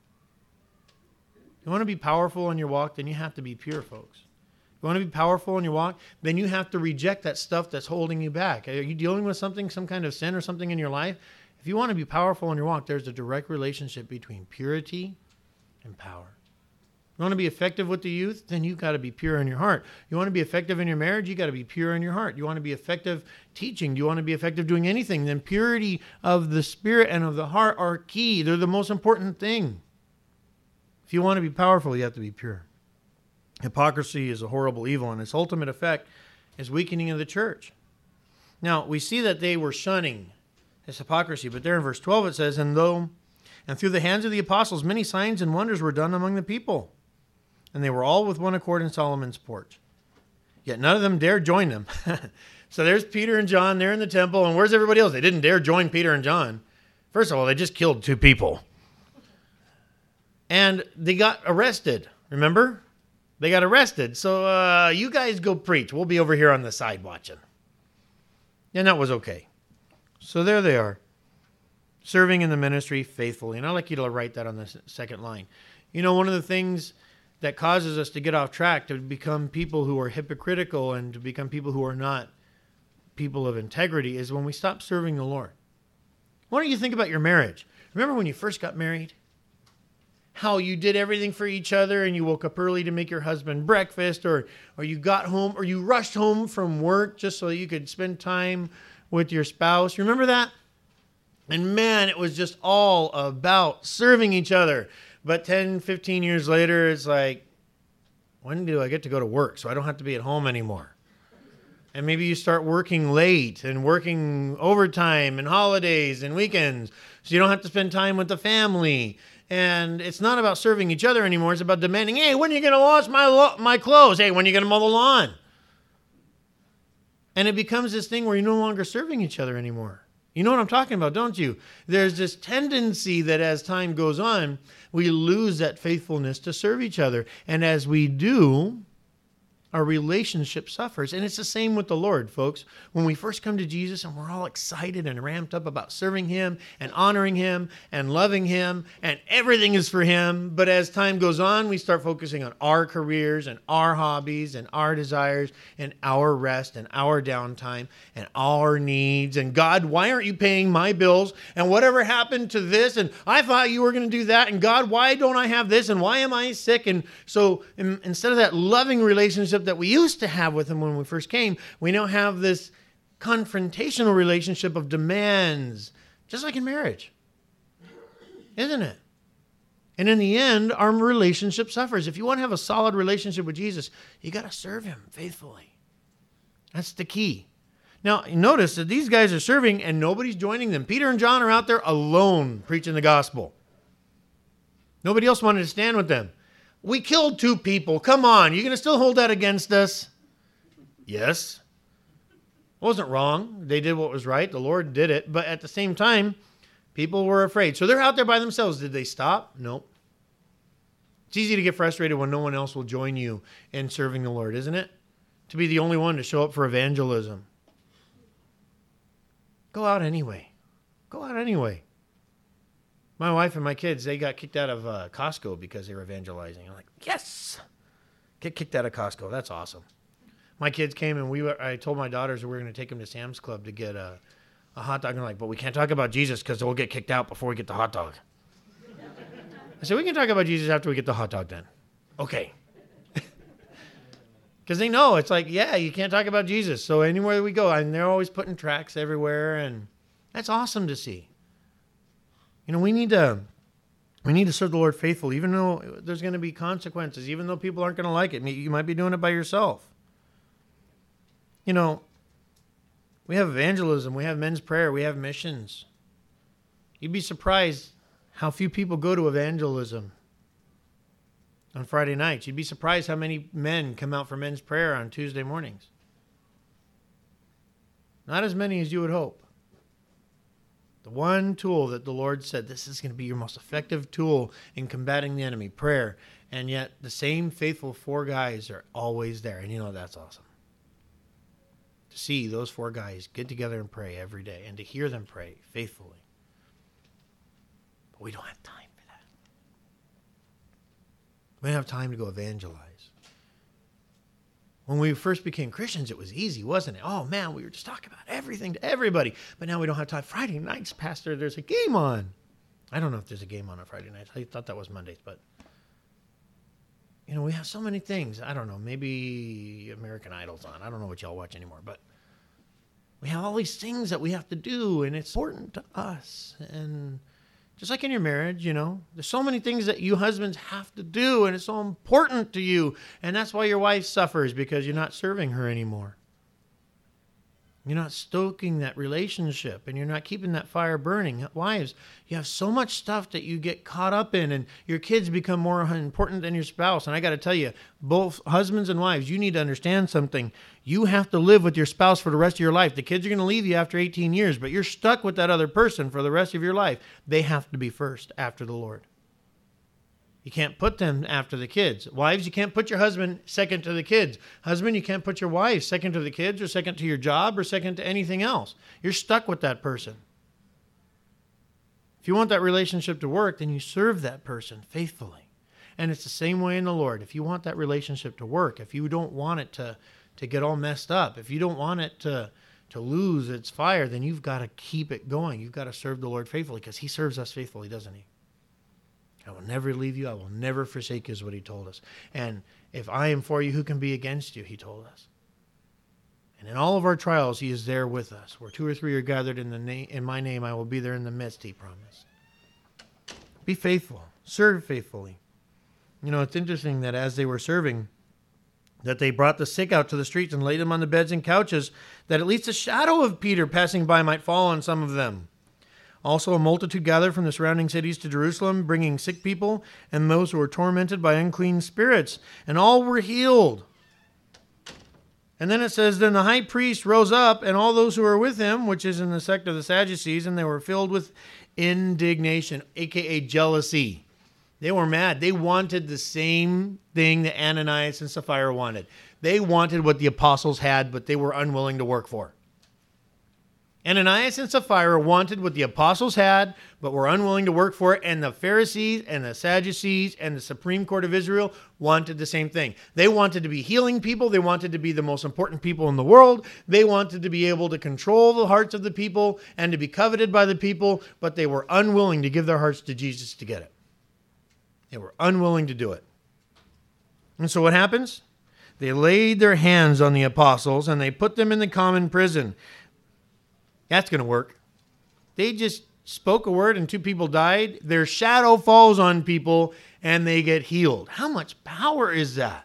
You want to be powerful in your walk, then you have to be pure, folks. You want to be powerful in your walk, then you have to reject that stuff that's holding you back. Are you dealing with something, some kind of sin or something in your life? If you want to be powerful in your walk, there's a direct relationship between purity and power. You want to be effective with the youth, then you've got to be pure in your heart. You want to be effective in your marriage, you got to be pure in your heart. You want to be effective teaching, you want to be effective doing anything, then purity of the spirit and of the heart are key. They're the most important thing. If you want to be powerful, you have to be pure. Hypocrisy is a horrible evil, and its ultimate effect is weakening of the church. Now, we see that they were shunning this hypocrisy, but there in verse 12 it says, And through the hands of the apostles many signs and wonders were done among the people, and they were all with one accord in Solomon's porch. Yet none of them dared join them. So there's Peter and John, they're in the temple, and where's everybody else? They didn't dare join Peter and John. First of all, they just killed 2 people. And they got arrested, remember? They got arrested. So you guys go preach. We'll be over here on the side watching. And that was okay. So there they are, serving in the ministry faithfully. And I'd like you to write that on the second line. You know, one of the things that causes us to get off track, to become people who are hypocritical and to become people who are not people of integrity, is when we stop serving the Lord. Why don't you think about your marriage? Remember when you first got married? How you did everything for each other, and you woke up early to make your husband breakfast, or you got home, or you rushed home from work just so you could spend time with your spouse. Remember that? And man, it was just all about serving each other. But 10, 15 years later, it's like, when do I get to go to work so I don't have to be at home anymore? And maybe you start working late and working overtime and holidays and weekends so you don't have to spend time with the family. And it's not about serving each other anymore. It's about demanding, hey, when are you going to wash my clothes? Hey, when are you going to mow the lawn? And it becomes this thing where you're no longer serving each other anymore. You know what I'm talking about, don't you? There's this tendency that as time goes on, we lose that faithfulness to serve each other. And as we do, our relationship suffers. And it's the same with the Lord, folks. When we first come to Jesus and we're all excited and ramped up about serving Him and honoring Him and loving Him and everything is for Him. But as time goes on, we start focusing on our careers and our hobbies and our desires and our rest and our downtime and our needs. And God, why aren't you paying my bills? And whatever happened to this? And I thought you were going to do that. And God, why don't I have this? And why am I sick? And so instead of that loving relationship that we used to have with Him when we first came, we now have this confrontational relationship of demands, just like in marriage, isn't it? And in the end, our relationship suffers. If you want to have a solid relationship with Jesus, you got to serve Him faithfully. That's the key. Now, notice that these guys are serving and nobody's joining them. Peter and John are out there alone preaching the gospel. Nobody else wanted to stand with them. We killed 2 people. Come on. You going to still hold that against us? Yes. It wasn't wrong. They did what was right. The Lord did it. But at the same time, people were afraid. So they're out there by themselves. Did they stop? Nope. It's easy to get frustrated when no one else will join you in serving the Lord, isn't it? To be the only one to show up for evangelism. Go out anyway. Go out anyway. My wife and my kids, they got kicked out of Costco because they were evangelizing. I'm like, yes! Get kicked out of Costco. That's awesome. My kids came and I told my daughters that we were going to take them to Sam's Club to get a hot dog. And they're like, but we can't talk about Jesus because we'll get kicked out before we get the hot dog. I said, we can talk about Jesus after we get the hot dog then. Okay. Because they know, it's like, yeah, you can't talk about Jesus. So anywhere we go, and they're always putting tracts everywhere, and that's awesome to see. You know, we need to serve the Lord faithfully, even though there's going to be consequences, even though people aren't going to like it. You might be doing it by yourself. You know, we have evangelism, we have men's prayer, we have missions. You'd be surprised how few people go to evangelism on Friday nights. You'd be surprised how many men come out for men's prayer on Tuesday mornings. Not as many as you would hope. The one tool that the Lord said, this is going to be your most effective tool in combating the enemy, prayer. And yet the same faithful 4 guys are always there. And you know, that's awesome. To see those 4 guys get together and pray every day and to hear them pray faithfully. But we don't have time for that. We don't have time to go evangelize. When we first became Christians, it was easy, wasn't it? Oh, man, we were just talking about everything to everybody. But now we don't have time. Friday nights, Pastor, there's a game on. I don't know if there's a game on Friday nights. I thought that was Mondays. But, you know, we have so many things. I don't know. Maybe American Idol's on. I don't know what y'all watch anymore. But we have all these things that we have to do, and it's important to us. And just like in your marriage, you know, there's so many things that you husbands have to do, and it's so important to you. And that's why your wife suffers, because you're not serving her anymore. You're not stoking that relationship, and you're not keeping that fire burning. Wives, you have so much stuff that you get caught up in, and your kids become more important than your spouse. And I got to tell you, both husbands and wives, you need to understand something. You have to live with your spouse for the rest of your life. The kids are going to leave you after 18 years, but you're stuck with that other person for the rest of your life. They have to be first after the Lord. You can't put them after the kids. Wives, you can't put your husband second to the kids. Husband, you can't put your wife second to the kids or second to your job or second to anything else. You're stuck with that person. If you want that relationship to work, then you serve that person faithfully. And it's the same way in the Lord. If you want that relationship to work, if you don't want it to get all messed up, if you don't want it to lose its fire, then you've got to keep it going. You've got to serve the Lord faithfully, because he serves us faithfully, doesn't he? I will never leave you. I will never forsake you, is what he told us. And if I am for you, who can be against you, he told us. And in all of our trials, he is there with us. Where 2 or 3 are gathered in my name, I will be there in the midst, he promised. Be faithful. Serve faithfully. You know, it's interesting that as they were serving, that they brought the sick out to the streets and laid them on the beds and couches, that at least a shadow of Peter passing by might fall on some of them. Also, a multitude gathered from the surrounding cities to Jerusalem, bringing sick people and those who were tormented by unclean spirits, and all were healed. And then it says, then the high priest rose up, and all those who were with him, which is in the sect of the Sadducees, and they were filled with indignation, aka jealousy. They were mad. They wanted the same thing that Ananias and Sapphira wanted. They wanted what the apostles had, but they were unwilling to work for. Ananias and Sapphira wanted what the apostles had, but were unwilling to work for it. And the Pharisees and the Sadducees and the Supreme Court of Israel wanted the same thing. They wanted to be healing people. They wanted to be the most important people in the world. They wanted to be able to control the hearts of the people and to be coveted by the people, but they were unwilling to give their hearts to Jesus to get it. They were unwilling to do it. And so what happens? They laid their hands on the apostles and they put them in the common prison. That's going to work. They just spoke a word and 2 people died. Their shadow falls on people and they get healed. How much power is that?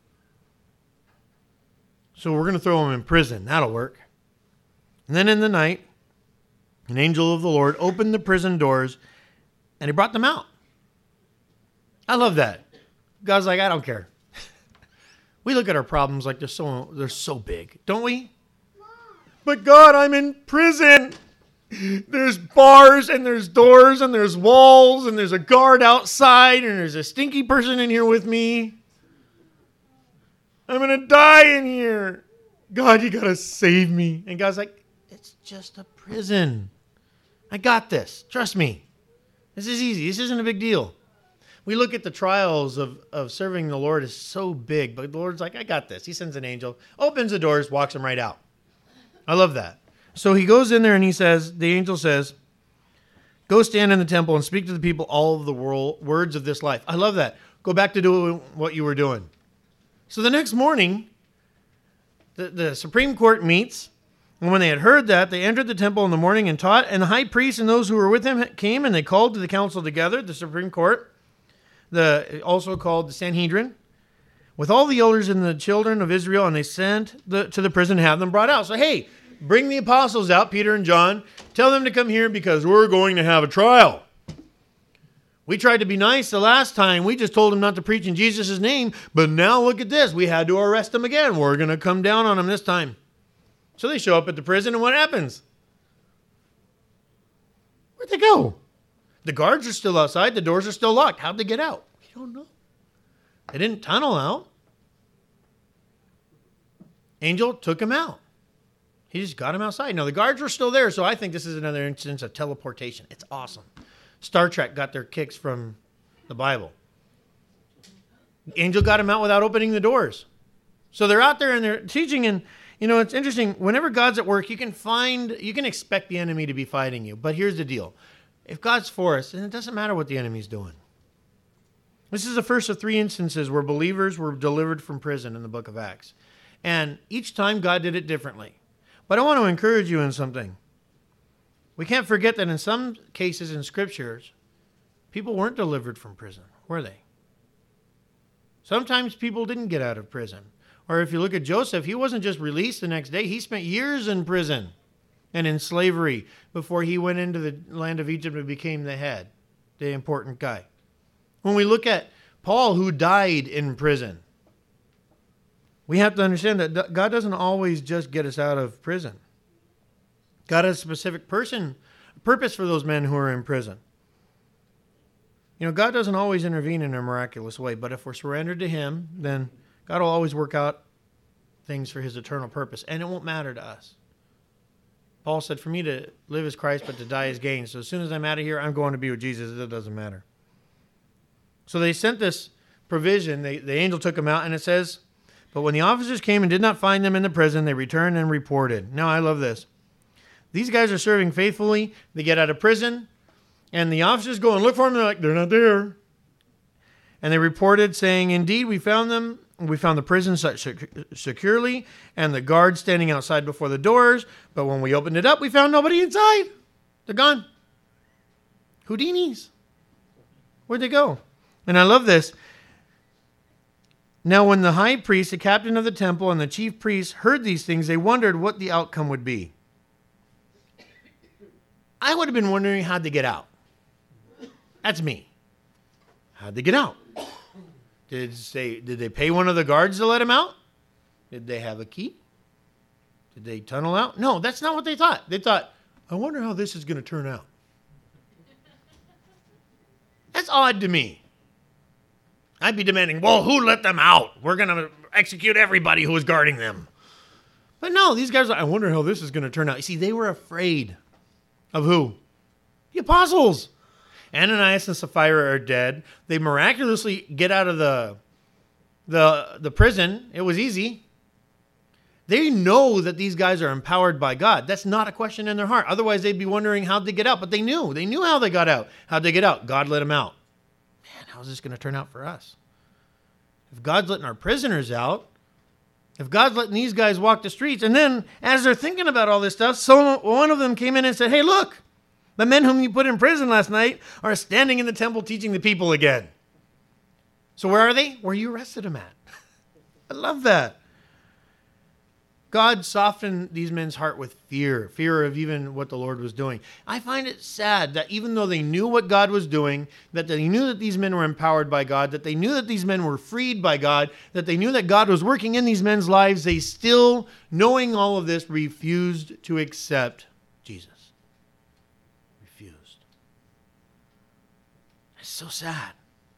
So we're going to throw them in prison. That'll work. And then in the night, an angel of the Lord opened the prison doors and he brought them out. I love that. God's like, I don't care. We look at our problems like they're so big, don't we? But God, I'm in prison. There's bars and there's doors and there's walls and there's a guard outside and there's a stinky person in here with me. I'm going to die in here. God, you got to save me. And God's like, it's just a prison. I got this. Trust me. This is easy. This isn't a big deal. We look at the trials of serving the Lord as so big, but the Lord's like, I got this. He sends an angel, opens the doors, walks them right out. I love that. So he goes in there and he says, the angel says, go stand in the temple and speak to the people all of the words of this life. I love that. Go back to doing what you were doing. So the next morning, the Supreme Court meets. And when they had heard that, they entered the temple in the morning and taught. And the high priest and those who were with him came and they called to the council together, the Supreme Court, also called the Sanhedrin, with all the elders and the children of Israel. And they sent to the prison to have them brought out. So, hey, bring the apostles out, Peter and John. Tell them to come here because we're going to have a trial. We tried to be nice the last time. We just told them not to preach in Jesus' name. But now look at this. We had to arrest them again. We're going to come down on them this time. So they show up at the prison, and what happens? Where'd they go? The guards are still outside. The doors are still locked. How'd they get out? We don't know. They didn't tunnel out. Angel took him out. He just got him outside. Now, the guards were still there, so I think this is another instance of teleportation. It's awesome. Star Trek got their kicks from the Bible. Angel got him out without opening the doors. So they're out there and they're teaching, and it's interesting. Whenever God's at work, you can expect the enemy to be fighting you. But here's the deal. If God's for us, then it doesn't matter what the enemy's doing. This is the first of 3 instances where believers were delivered from prison in the book of Acts. And each time God did it differently. But I want to encourage you in something. We can't forget that in some cases in scriptures, people weren't delivered from prison, were they? Sometimes people didn't get out of prison. Or if you look at Joseph, he wasn't just released the next day. He spent years in prison and in slavery before he went into the land of Egypt and became the head, the important guy. When we look at Paul, who died in prison, we have to understand that God doesn't always just get us out of prison. God has a specific purpose for those men who are in prison. God doesn't always intervene in a miraculous way, but if we're surrendered to him, then God will always work out things for his eternal purpose, and it won't matter to us. Paul said, for me to live is Christ, but to die is gain. So as soon as I'm out of here, I'm going to be with Jesus. It doesn't matter. So they sent this provision. The angel took them out, and it says, but when the officers came and did not find them in the prison, they returned and reported. Now, I love this. These guys are serving faithfully. They get out of prison, and the officers go and look for them. They're like, they're not there. And they reported, saying, indeed, we found them. We found the prison shut securely and the guards standing outside before the doors. But when we opened it up, we found nobody inside. They're gone. Houdinis. Where'd they go? And I love this. Now, when the high priest, the captain of the temple, and the chief priests heard these things, they wondered what the outcome would be. I would have been wondering how'd they get out. That's me. How'd they get out? Did they pay one of the guards to let him out? Did they have a key? Did they tunnel out? No, that's not what they thought. They thought, I wonder how this is going to turn out. That's odd to me. I'd be demanding, well, who let them out? We're going to execute everybody who was guarding them. But no, these guys are like, I wonder how this is going to turn out. You see, they were afraid of who? The apostles. Ananias and Sapphira are dead. They miraculously get out of the prison. It was easy. They know that these guys are empowered by God. That's not a question in their heart. Otherwise, they'd be wondering how'd they get out. But they knew. They knew how they got out. How'd they get out? God let them out. Man, how's this going to turn out for us? If God's letting our prisoners out, if God's letting these guys walk the streets, and then as they're thinking about all this stuff, one of them came in and said, hey, look. The men whom you put in prison last night are standing in the temple teaching the people again. So where are they? Where you arrested them at. I love that. God softened these men's heart with fear of even what the Lord was doing. I find it sad that even though they knew what God was doing, that they knew that these men were empowered by God, that they knew that these men were freed by God, that they knew that God was working in these men's lives, they still, knowing all of this, refused to accept Jesus. It's so sad.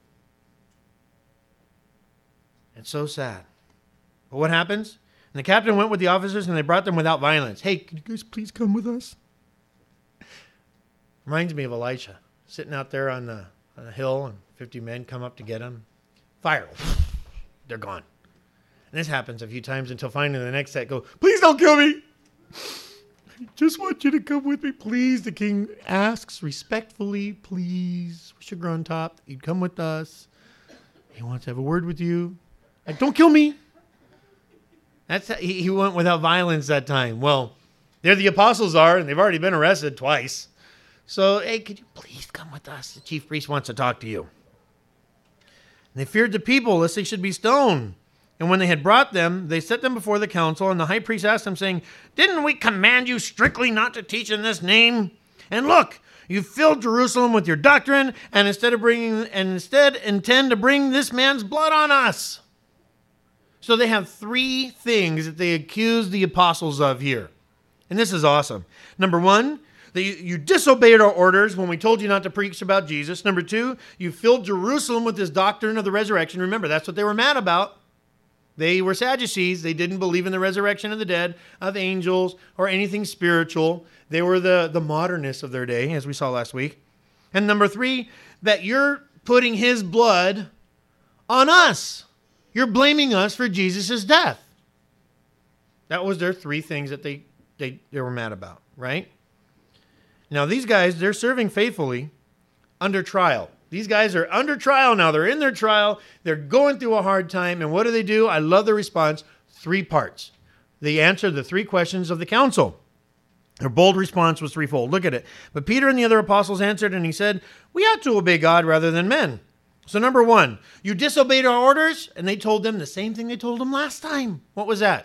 It's so sad. But what happens? And the captain went with the officers, and they brought them without violence. Hey, can you guys please come with us? Reminds me of Elisha, sitting out there on a hill, and 50 men come up to get him. Fire. They're gone. And this happens a few times until finally the next set go, please don't kill me. I just want you to come with me, please. The king asks respectfully, please, Sugar on Top, you'd come with us. He wants to have a word with you. Like, don't kill me. He went without violence that time. Well, there the apostles are, and they've already been arrested twice. So, hey, could you please come with us? The chief priest wants to talk to you. And they feared the people, lest they should be stoned. And when they had brought them, they set them before the council, and the high priest asked them, saying, didn't we command you strictly not to teach in this name? And look, you filled Jerusalem with your doctrine, and instead intend to bring this man's blood on us. So they have three things that they accuse the apostles of here. And this is awesome. Number one, that you disobeyed our orders when we told you not to preach about Jesus. Number two, you filled Jerusalem with this doctrine of the resurrection. Remember, that's what they were mad about. They were Sadducees. They didn't believe in the resurrection of the dead, of angels, or anything spiritual. They were the modernists of their day, as we saw last week. And number three, that you're putting his blood on us. You're blaming us for Jesus' death. That was their three things that they were mad about, right? Now, these guys, they're serving faithfully under trial. These guys are under trial now. They're in their trial. They're going through a hard time. And what do? I love the response. 3 parts. They answered the 3 questions of the council. Their bold response was threefold. Look at it. But Peter and the other apostles answered, and he said, we ought to obey God rather than men. So number 1, you disobeyed our orders, and they told them the same thing they told them last time. What was that?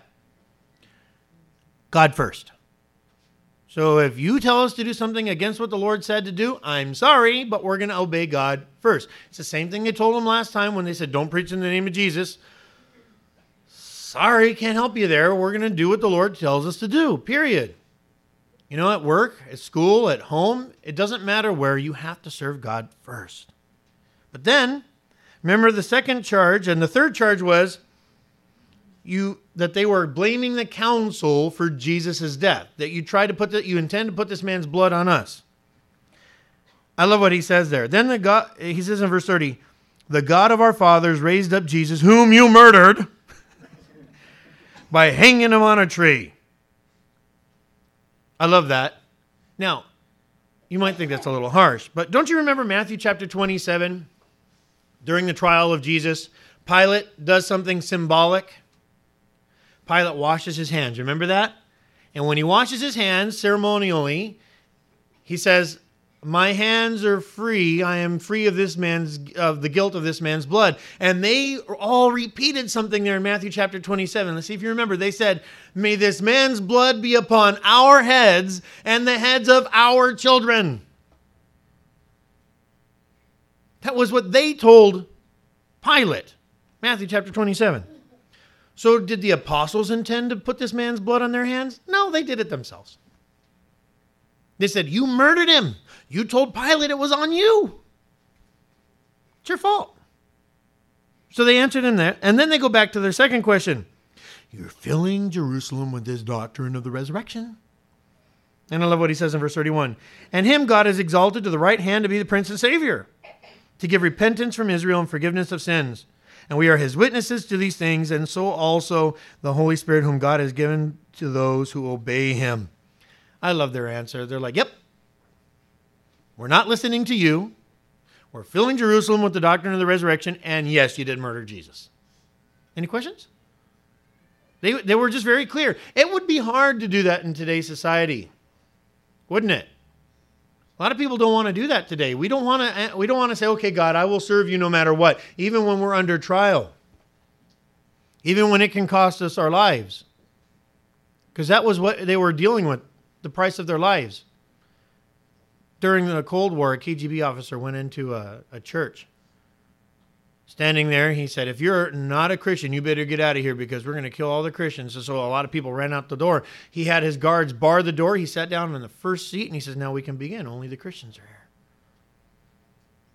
God first. So if you tell us to do something against what the Lord said to do, I'm sorry, but we're going to obey God first. It's the same thing they told them last time when they said, don't preach in the name of Jesus. Sorry, can't help you there. We're going to do what the Lord tells us to do, period. You know, at work, at school, at home, it doesn't matter where, you have to serve God first. But then, remember the second charge, and the third charge was that they were blaming the council for Jesus' death, that you intend to put this man's blood on us. I love what he says there. Then he says in verse 30, the God of our fathers raised up Jesus, whom you murdered, by hanging him on a tree. I love that. Now, you might think that's a little harsh, but don't you remember Matthew chapter 27? During the trial of Jesus, Pilate does something symbolic. Pilate washes his hands. Remember that? And when he washes his hands ceremonially, he says, my hands are free. I am free of the guilt of this man's blood. And they all repeated something there in Matthew chapter 27. Let's see if you remember. They said, may this man's blood be upon our heads and the heads of our children. That was what they told Pilate. Matthew chapter 27. So did the apostles intend to put this man's blood on their hands? No, they did it themselves. They said, you murdered him. You told Pilate it was on you. It's your fault. So they answered in that. And then they go back to their second question. You're filling Jerusalem with this doctrine of the resurrection. And I love what he says in verse 31. And him God has exalted to the right hand to be the Prince and Savior, to give repentance from Israel and forgiveness of sins. And we are his witnesses to these things, and so also the Holy Spirit whom God has given to those who obey him. I love their answer. They're like, yep, we're not listening to you. We're filling Jerusalem with the doctrine of the resurrection, and yes, you did murder Jesus. Any questions? They were just very clear. It would be hard to do that in today's society, wouldn't it? A lot of people don't want to do that today. We don't want to say, okay, God, I will serve you no matter what, even when we're under trial, even when it can cost us our lives. Because that was what they were dealing with, the price of their lives. During the Cold War, a KGB officer went into a church. Standing there, he said, if you're not a Christian, you better get out of here because we're going to kill all the Christians. And so a lot of people ran out the door. He had his guards bar the door. He sat down in the first seat and he says, now we can begin. Only the Christians are here.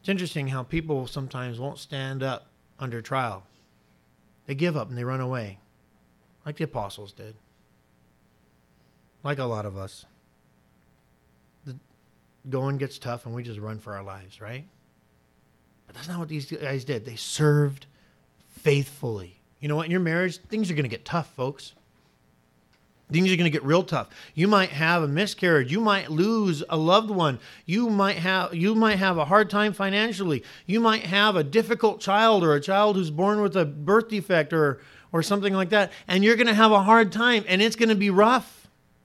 It's interesting how people sometimes won't stand up under trial. They give up and they run away, like the apostles did, like a lot of us. The going gets tough and we just run for our lives, right? But that's not what these guys did. They served faithfully. You know what? In your marriage, things are going to get tough, folks. Things are going to get real tough. You might have a miscarriage. You might lose a loved one. You might have a hard time financially. You might have a difficult child or a child who's born with a birth defect or something like that. And you're going to have a hard time and it's going to be rough.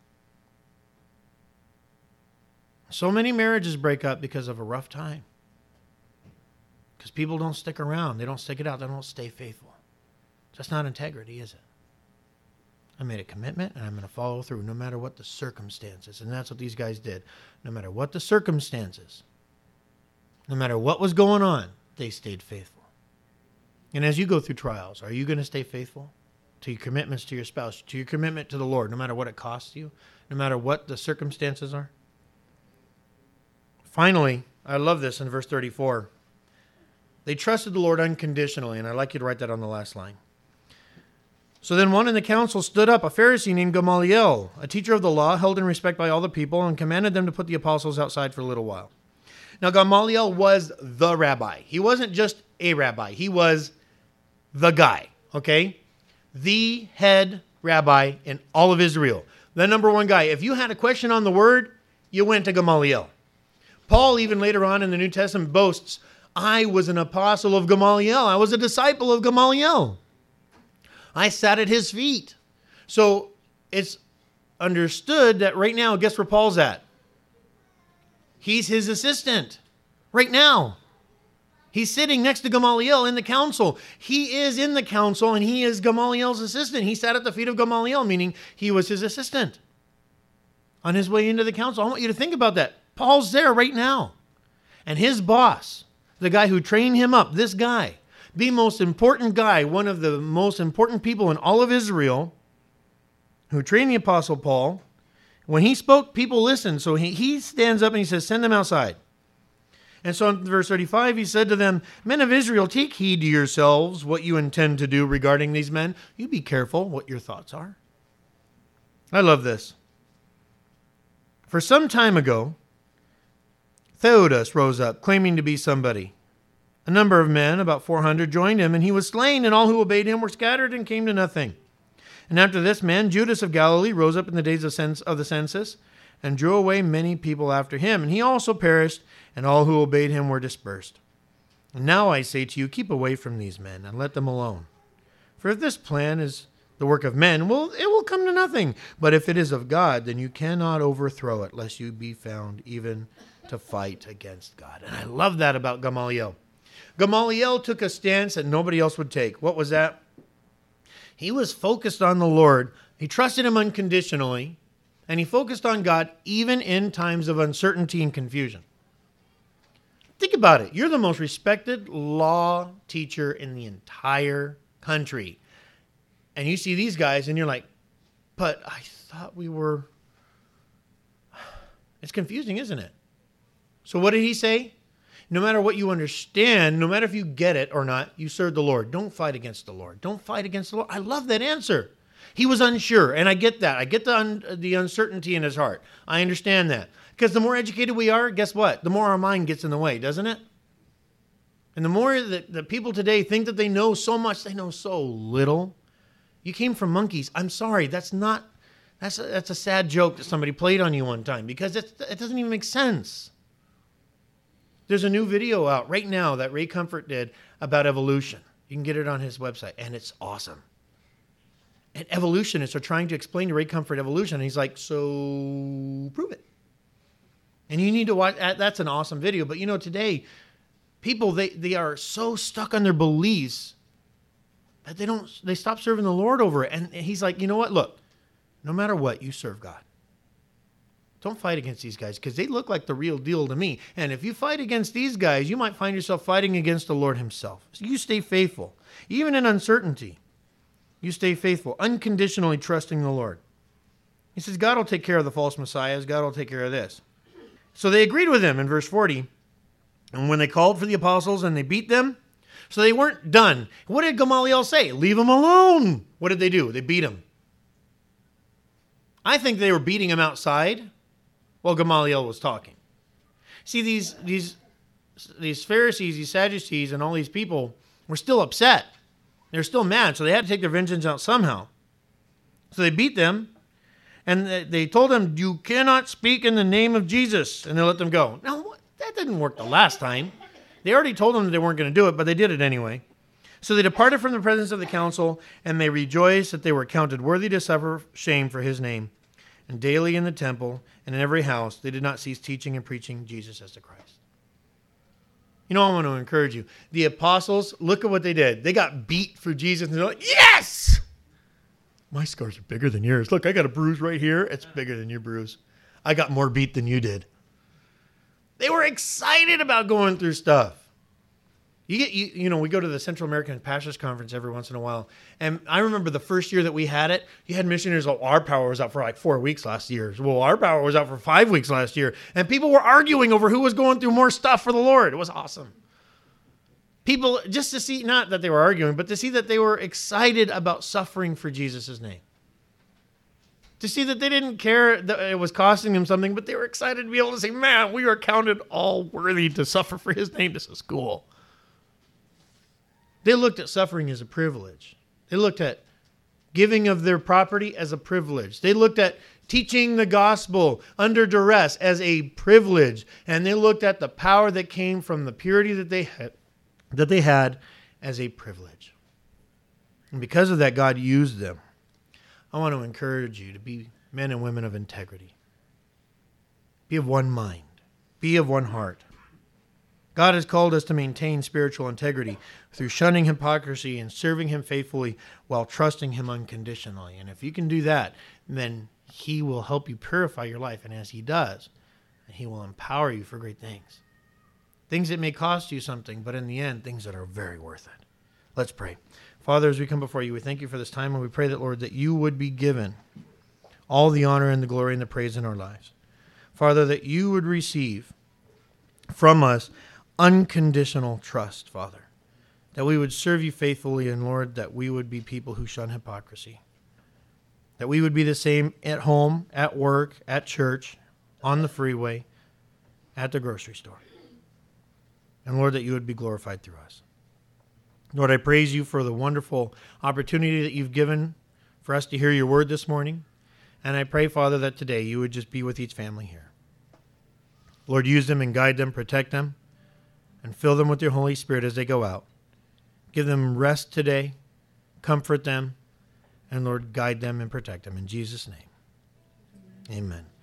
So many marriages break up because of a rough time. Because people don't stick around. They don't stick it out. They don't stay faithful. That's not integrity, is it? I made a commitment and I'm going to follow through no matter what the circumstances. And that's what these guys did. No matter what the circumstances, no matter what was going on, they stayed faithful. And as you go through trials, are you going to stay faithful to your commitments to your spouse, to your commitment to the Lord, no matter what it costs you, no matter what the circumstances are? Finally, I love this in verse 34. They trusted the Lord unconditionally, and I'd like you to write that on the last line. So then one in the council stood up, a Pharisee named Gamaliel, a teacher of the law, held in respect by all the people, and commanded them to put the apostles outside for a little while. Now, Gamaliel was the rabbi. He wasn't just a rabbi. He was the guy, okay? The head rabbi in all of Israel. The number one guy. If you had a question on the word, you went to Gamaliel. Paul, even later on in the New Testament, boasts, I was an apostle of Gamaliel. I was a disciple of Gamaliel. I sat at his feet. So it's understood that right now, guess where Paul's at? He's his assistant right now. He's sitting next to Gamaliel in the council. He is in the council and he is Gamaliel's assistant. He sat at the feet of Gamaliel, meaning he was his assistant on his way into the council. I want you to think about that. Paul's there right now. And his boss, the guy who trained him up, this guy, the most important guy, one of the most important people in all of Israel, who trained the Apostle Paul, when he spoke, people listened. So he stands up and he says, send them outside. And so in verse 35, he said to them, men of Israel, take heed to yourselves what you intend to do regarding these men. You be careful what your thoughts are. I love this. For some time ago, Theudas rose up, claiming to be somebody. A number of men, about 400, joined him, and he was slain, and all who obeyed him were scattered and came to nothing. And after this man, Judas of Galilee, rose up in the days of the census, and drew away many people after him. And he also perished, and all who obeyed him were dispersed. And now I say to you, keep away from these men, and let them alone. For if this plan is the work of men, well, it will come to nothing. But if it is of God, then you cannot overthrow it, lest you be found even to fight against God. And I love that about Gamaliel. Gamaliel took a stance that nobody else would take. What was that? He was focused on the Lord. He trusted him unconditionally, and he focused on God even in times of uncertainty and confusion. Think about it. You're the most respected law teacher in the entire country. And you see these guys, and you're like, but I thought we were... It's confusing, isn't it? So what did he say? No matter what you understand, no matter if you get it or not, you serve the Lord. Don't fight against the Lord. Don't fight against the Lord. I love that answer. He was unsure, and I get that. I get the uncertainty in his heart. I understand that. Because the more educated we are, guess what? The more our mind gets in the way, doesn't it? And the more that the people today think that they know so much, they know so little. You came from monkeys. I'm sorry. That's a sad joke that somebody played on you one time because it doesn't even make sense. There's a new video out right now that Ray Comfort did about evolution. You can get it on his website, and it's awesome. And evolutionists are trying to explain to Ray Comfort evolution, and he's like, so prove it. And you need to watch, that's an awesome video. But you know, today, people, they are so stuck on their beliefs that they stop serving the Lord over it. And he's like, you know what? Look, no matter what, you serve God. Don't fight against these guys because they look like the real deal to me. And if you fight against these guys, you might find yourself fighting against the Lord himself. So you stay faithful. Even in uncertainty, you stay faithful, unconditionally trusting the Lord. He says, God will take care of the false messiahs. God will take care of this. So they agreed with him in verse 40. And when they called for the apostles and they beat them, so they weren't done. What did Gamaliel say? Leave them alone. What did they do? They beat him. I think they were beating him outside while Gamaliel was talking. See, these Pharisees, these Sadducees, and all these people were still upset. They're still mad, so they had to take their vengeance out somehow. So they beat them, and they told them, you cannot speak in the name of Jesus, and they let them go. Now, that didn't work the last time. They already told them that they weren't going to do it, but they did it anyway. So they departed from the presence of the council, and they rejoiced that they were counted worthy to suffer shame for his name. And daily in the temple and in every house, they did not cease teaching and preaching Jesus as the Christ. You know, I want to encourage you. The apostles, look at what they did. They got beat for Jesus, and they're like, yes! My scars are bigger than yours. Look, I got a bruise right here. It's bigger than your bruise. I got more beat than you did. They were excited about going through stuff. We go to the Central American Pastors Conference every once in a while. And I remember the first year that we had it, you had missionaries, our power was out for like 4 weeks last year. Well, our power was out for 5 weeks last year. And people were arguing over who was going through more stuff for the Lord. It was awesome. People, just to see, not that they were arguing, but to see that they were excited about suffering for Jesus' name. To see that they didn't care that it was costing them something, but they were excited to be able to say, man, we are counted all worthy to suffer for his name. This is cool. They looked at suffering as a privilege. They looked at giving of their property as a privilege. They looked at teaching the gospel under duress as a privilege. And they looked at the power that came from the purity that they had as a privilege. And because of that, God used them. I want to encourage you to be men and women of integrity. Be of one mind. Be of one heart. God has called us to maintain spiritual integrity through shunning hypocrisy and serving him faithfully while trusting him unconditionally. And if you can do that, then he will help you purify your life. And as he does, he will empower you for great things. Things that may cost you something, but in the end, things that are very worth it. Let's pray. Father, as we come before you, we thank you for this time, and we pray that, Lord, that you would be given all the honor and the glory and the praise in our lives. Father, that you would receive from us unconditional trust, Father, that we would serve you faithfully, and Lord, that we would be people who shun hypocrisy, that we would be the same at home, at work, at church, on the freeway, at the grocery store, and Lord, that you would be glorified through us. Lord, I praise you for the wonderful opportunity that you've given for us to hear your word this morning, and I pray, Father, that today you would just be with each family here. Lord, use them and guide them, protect them, and fill them with your Holy Spirit as they go out. Give them rest today, comfort them, and Lord, guide them and protect them. In Jesus' name, amen.